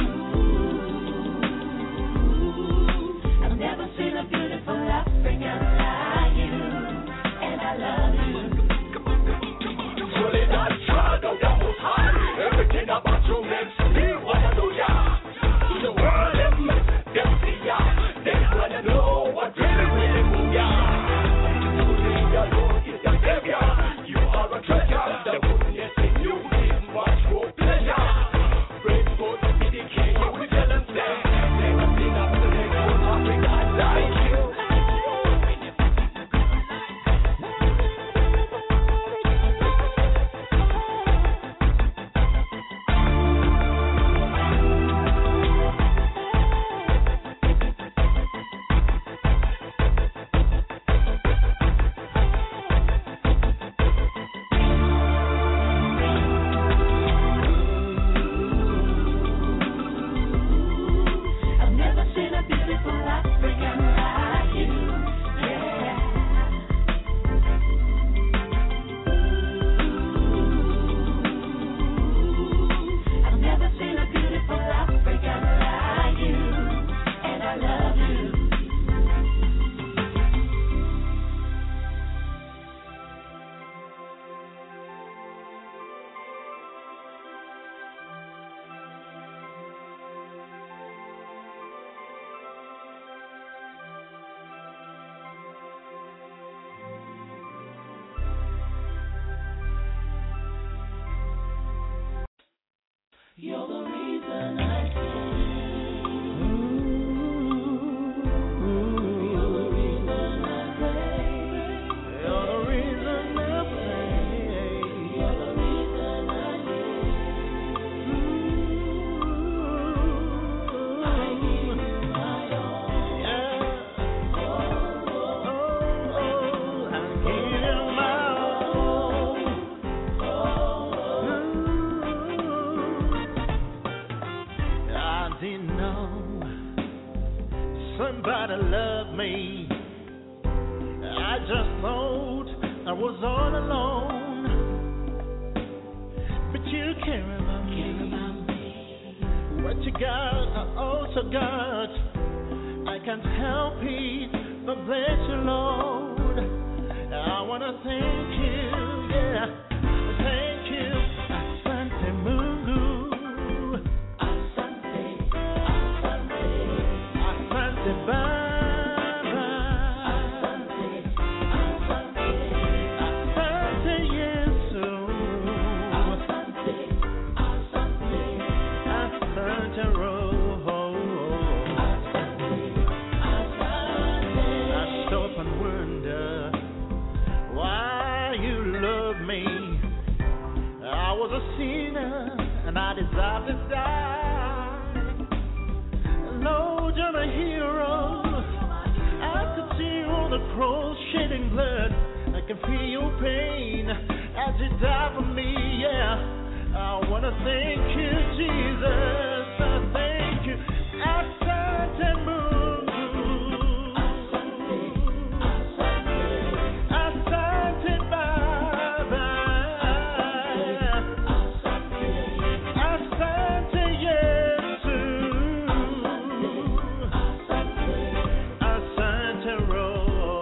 You're the reason I sing. You're the reason I pray. You're the reason I pray. You're the reason I live. I give you my all. Yeah. I give you my all. I didn't know somebody loved me. I just thought I was all alone. But you care about me. What you got, I also got. I can't help it, but bless you, Lord. I wanna thank you, yeah. Thank you, Asante Mungu. Asante Baba. Asante Yesu. Asante Roho. I stop and wonder why you love me. I was a sinner and I deserved to die. Lord, you're a hero. I could see you on the cross shedding blood. I can feel your pain as you die for me, yeah. I wanna thank you, Jesus. I thank you. Asante Mungu. Asante Baba. Asante Yesu. Asante Roho.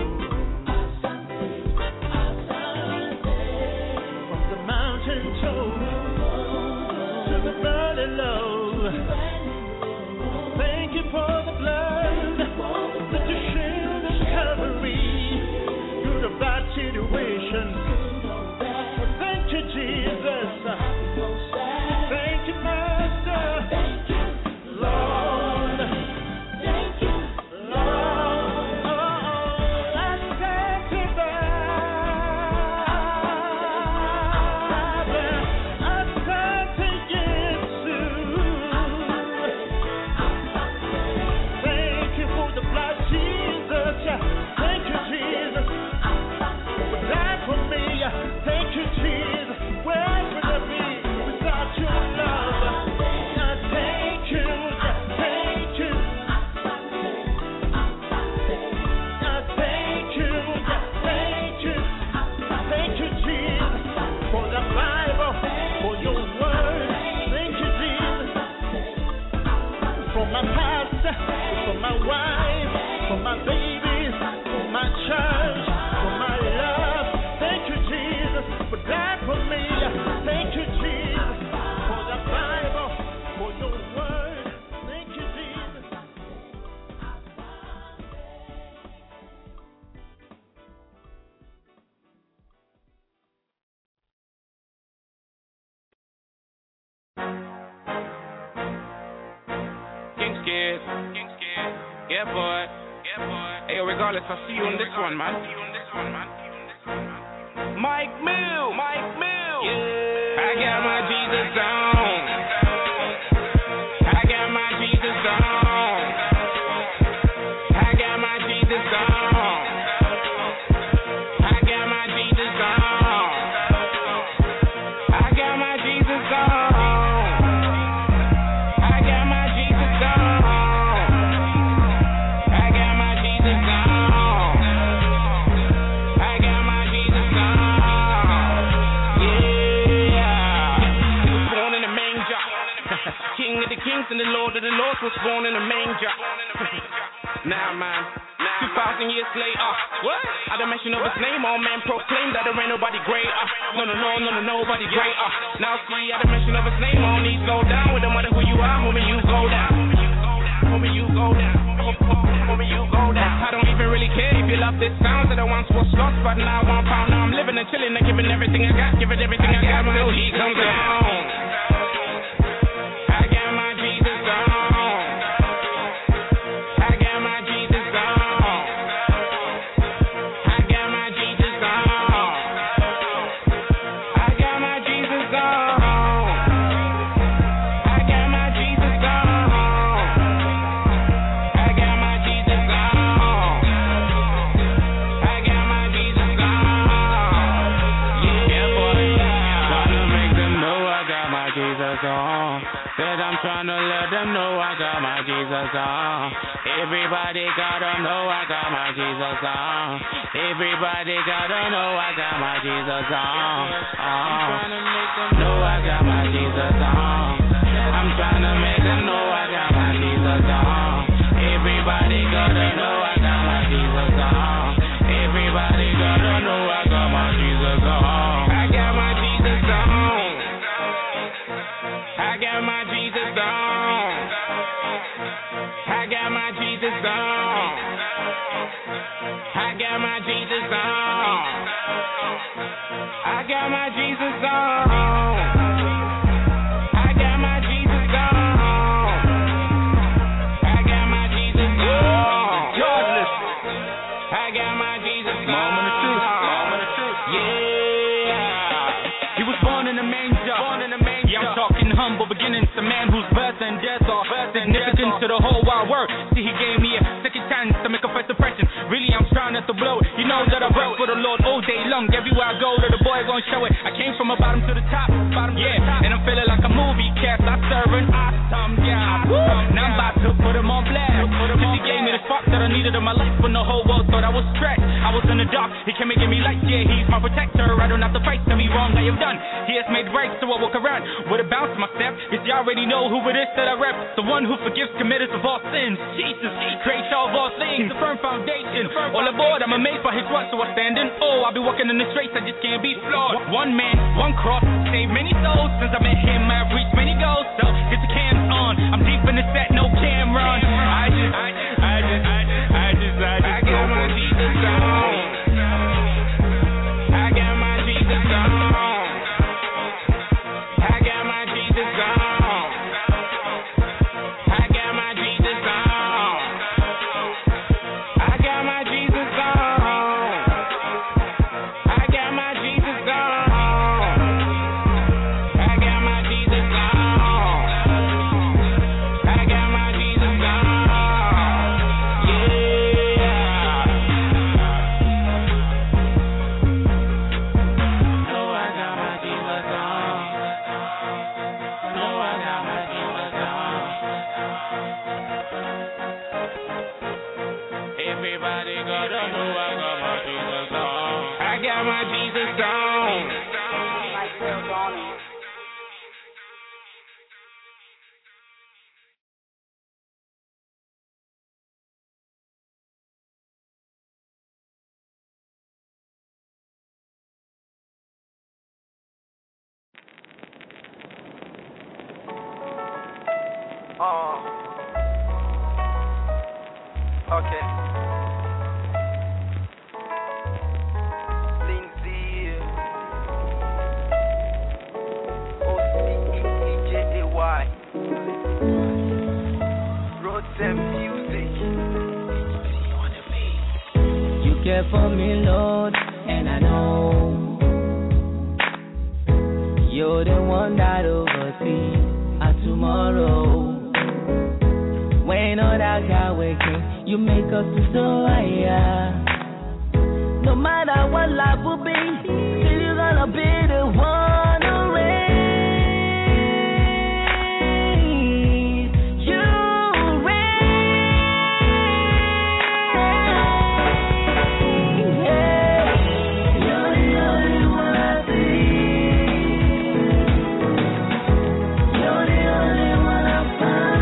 From the mountain top to the valley low. Thank you for the blood that you shed in Calvary. Through the bad situation. Thank you, Jesus. Thank you, Master. Lord. Lord. Asante Baba. Asante Yesu. Thank you for the blood, Jesus. Thank you, Jesus. For dying for me. Thank you, Jesus. Where would I be without your love? I thank you. Thank you. I thank you. Thank you. Thank you, Jesus, for the Bible, for your word. Thank you, Jesus, for my pastor, for my wife, for my babies, for my church, for my love. Thank you, Jesus, for dying for me. Thank you, Jesus, for the Bible, for your word. Thank you, Jesus. King's Kid. Yeah, boy. Hey, yo, regardless, I see you on this one, man. Mike Mill. Yeah. I got my Jesus on. I got my Jesus on. I got my Jesus on. I got my Jesus on. I got my Jesus on. I got my Jesus on. I got my Jesus on. I got my Jesus on. Yeah. He was born in a manger. King of the kings and the Lord of the lords was born in a manger. Now, man. 2,000 years later, what? At the mention of his name, all men proclaim that there ain't nobody greater. No, nobody greater. Now see, at the mention of his name, all knees go down. With no matter who you are, homie, you go down. Homie, you go down. Homie, you go down. I don't even really care if you love this sound that I once was lost, but now I'm found. Now I'm living and chilling and giving everything I got, giving everything I got. Till he comes along. Jesus on. Everybody gotta know I got my Jesus on. Everybody gotta know I got my Jesus on. I'm trying to make them know I got my Jesus on. I'm trying to make them know I got my Jesus on. Everybody gotta know I got my Jesus on. Everybody gotta know I got my Jesus on. I got my Jesus on. I got my Jesus on. I got my Jesus on. I got my Jesus on. I got my Jesus on. I got my Jesus on. I got my Jesus on. Godless. I got my Jesus on. Moment of truth. Moment of truth. Yeah. He was born in a manger. Born in a manger. Yeah, I'm talking humble beginnings. A man whose birth and death are significant to the whole wide world. See, he gave me a second chance to make a first impression. Really, I'm trying not to blow it. You know that I work for the Lord all day long. Everywhere I go, the boy gon' show it. I came from the bottom to the top. Yeah, and I'm feeling like a movie cast. I serve an awesome job. Now I'm about to put him on blast. Since he gave me the spark that I needed in my life when the whole world thought I was trash. I was in the dark. He came and gave me light. Yeah, he's my protector. I don't have to fight. Tell me wrong I have done. He has made right, so I walk around with a bounce in my step. Yes, you already know who it is that I rep. The one who forgives committers of all sins. Jesus, creates all of all things. A firm foundation. All aboard, I'm amazed by his work, so I stand in. Oh, I'll be walking in the streets, I just can't be flawed. One man, one cross, saved many souls. Since I met him, I've reached many goals. So get the cams on. I'm deep in the set, no camera on. I got my Jesus on. I got my Jesus on. I got my Jesus on. I got my Jesus on. I got my Jesus on. I got my Jesus on. I got my Jesus on. I got my Jesus on. Yeah. No, I got my Jesus on. No, I got my Jesus on. Everybody gotta know I got my Jesus on. I got my Jesus on. Okay. Lindsay, O-C-E-E-J-A-Y, Rotem Music. You care for me, Lord, and I know you're the one that oversees our tomorrow. When others are waking, you make us to so higher. No matter what life will be, still you're gonna be the one who reigns. You reign. Yeah. You're the only one I see. You're the only one I find.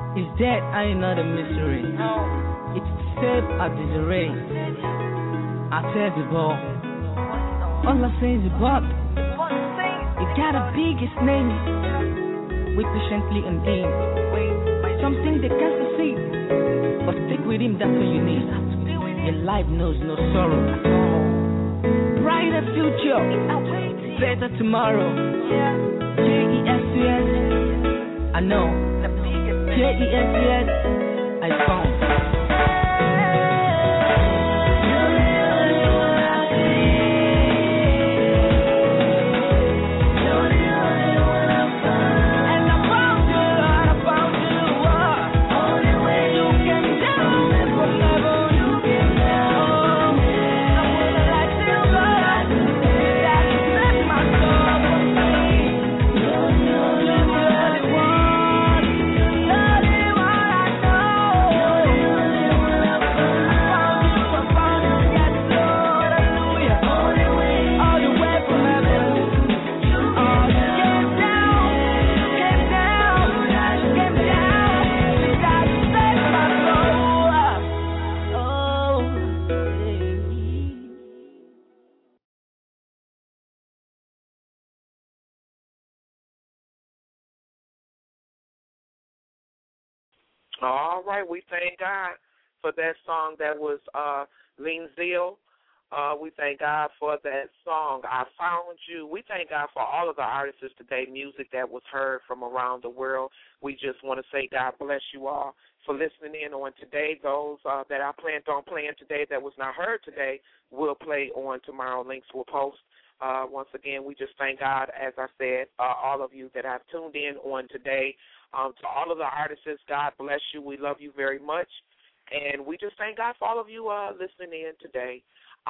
His death ain't not a mystery. It's safe at the rain. I tell the ball. All I say is Bob. It got a biggest name. Wait patiently and aim. Something they can't see. But stick with him, that's what you need. Your life knows no sorrow. Brighter future. Better tomorrow. J-E-S-U-S. I know. J-E-S-U-S. I found. All right, we thank God for that song that was Lean Zeal. We thank God for that song, I Found You. We thank God for all of the artists today, music that was heard from around the world. We just want to say God bless you all for listening in on today. Those that I planned on playing today that was not heard today will play on tomorrow. Links will post. Once again, we just thank God, as I said, all of you that have tuned in on today. To all of the artists, God bless you. We love you very much. And we just thank God for all of you listening in today.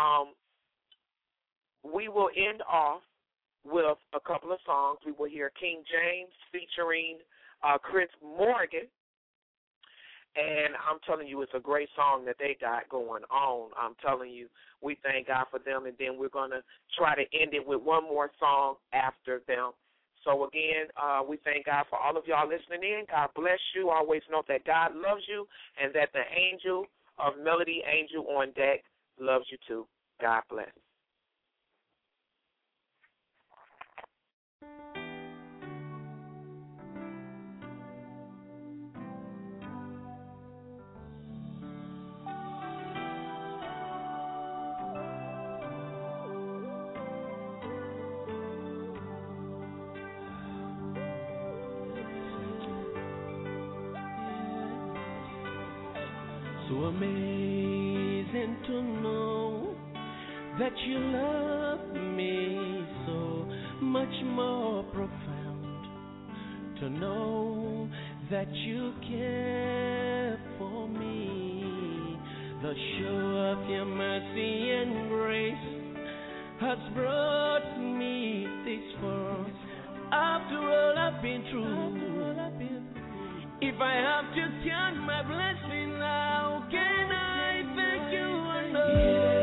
We will end off with a couple of songs. We will hear King James featuring Chris Morgan. And I'm telling you, it's a great song that they got going on. I'm telling you, we thank God for them. And then we're going to try to end it with one more song after them. So, again, we thank God for all of y'all listening in. God bless you. Always know that God loves you and that the angel of Melody, Angel on Deck, loves you too. God bless. So amazing to know that you love me, so much more profound to know that you care for me. The show of your mercy and grace has brought me this far. After all I've been through, if I have to count my blessing, how can I thank you enough?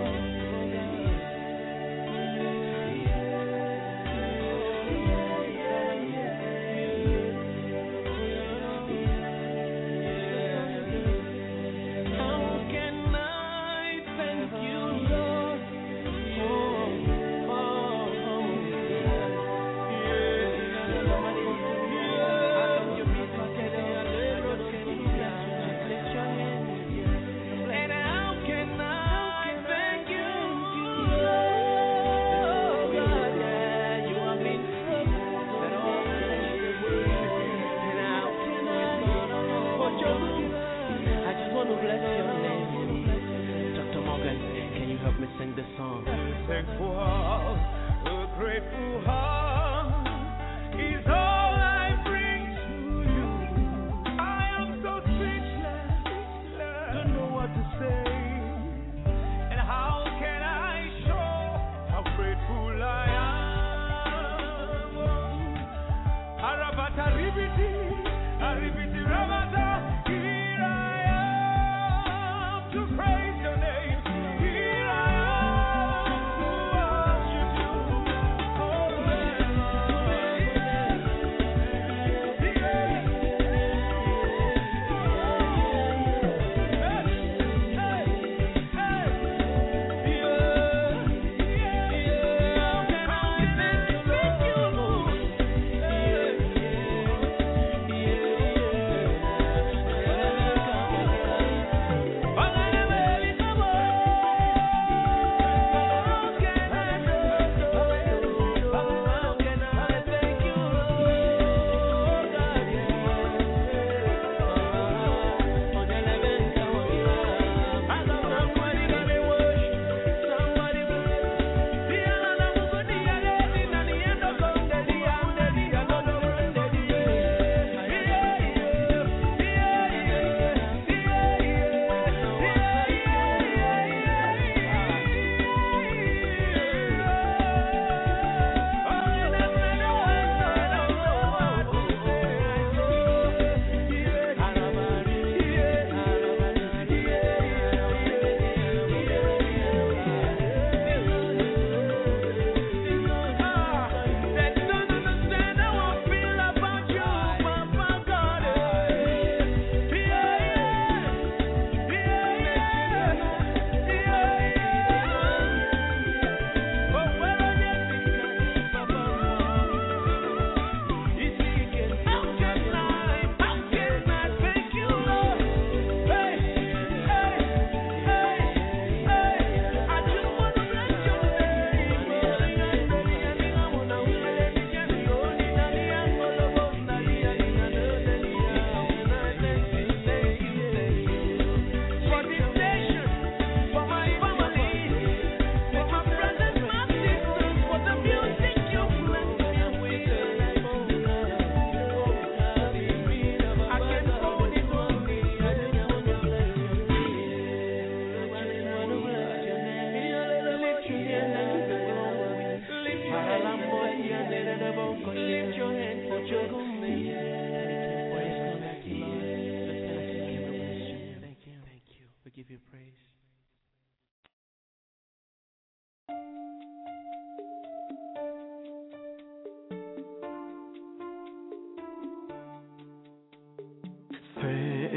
Sing the song. Thankful heart, a grateful heart is all I bring to you. I am so speechless, don't know what to say. And how can I show how grateful I am? Arabata ribiti, aribiti rabata, here I am to praise your name.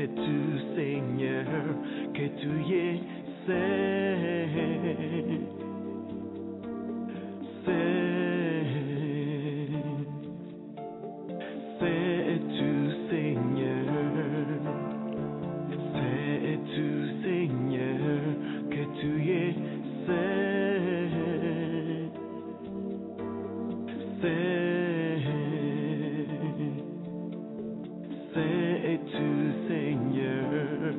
sais-tu, Seigneur, que tu y sais. Sais-tu, Seigneur, sais-tu, Seigneur, que tu y sais. Sais-tu, Seigneur,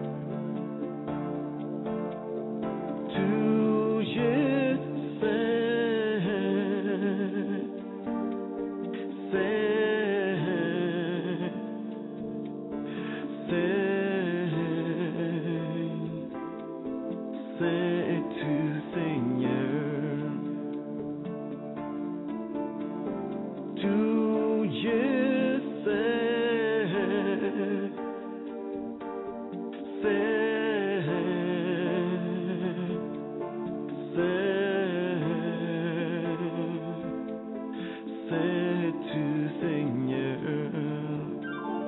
tu y sais.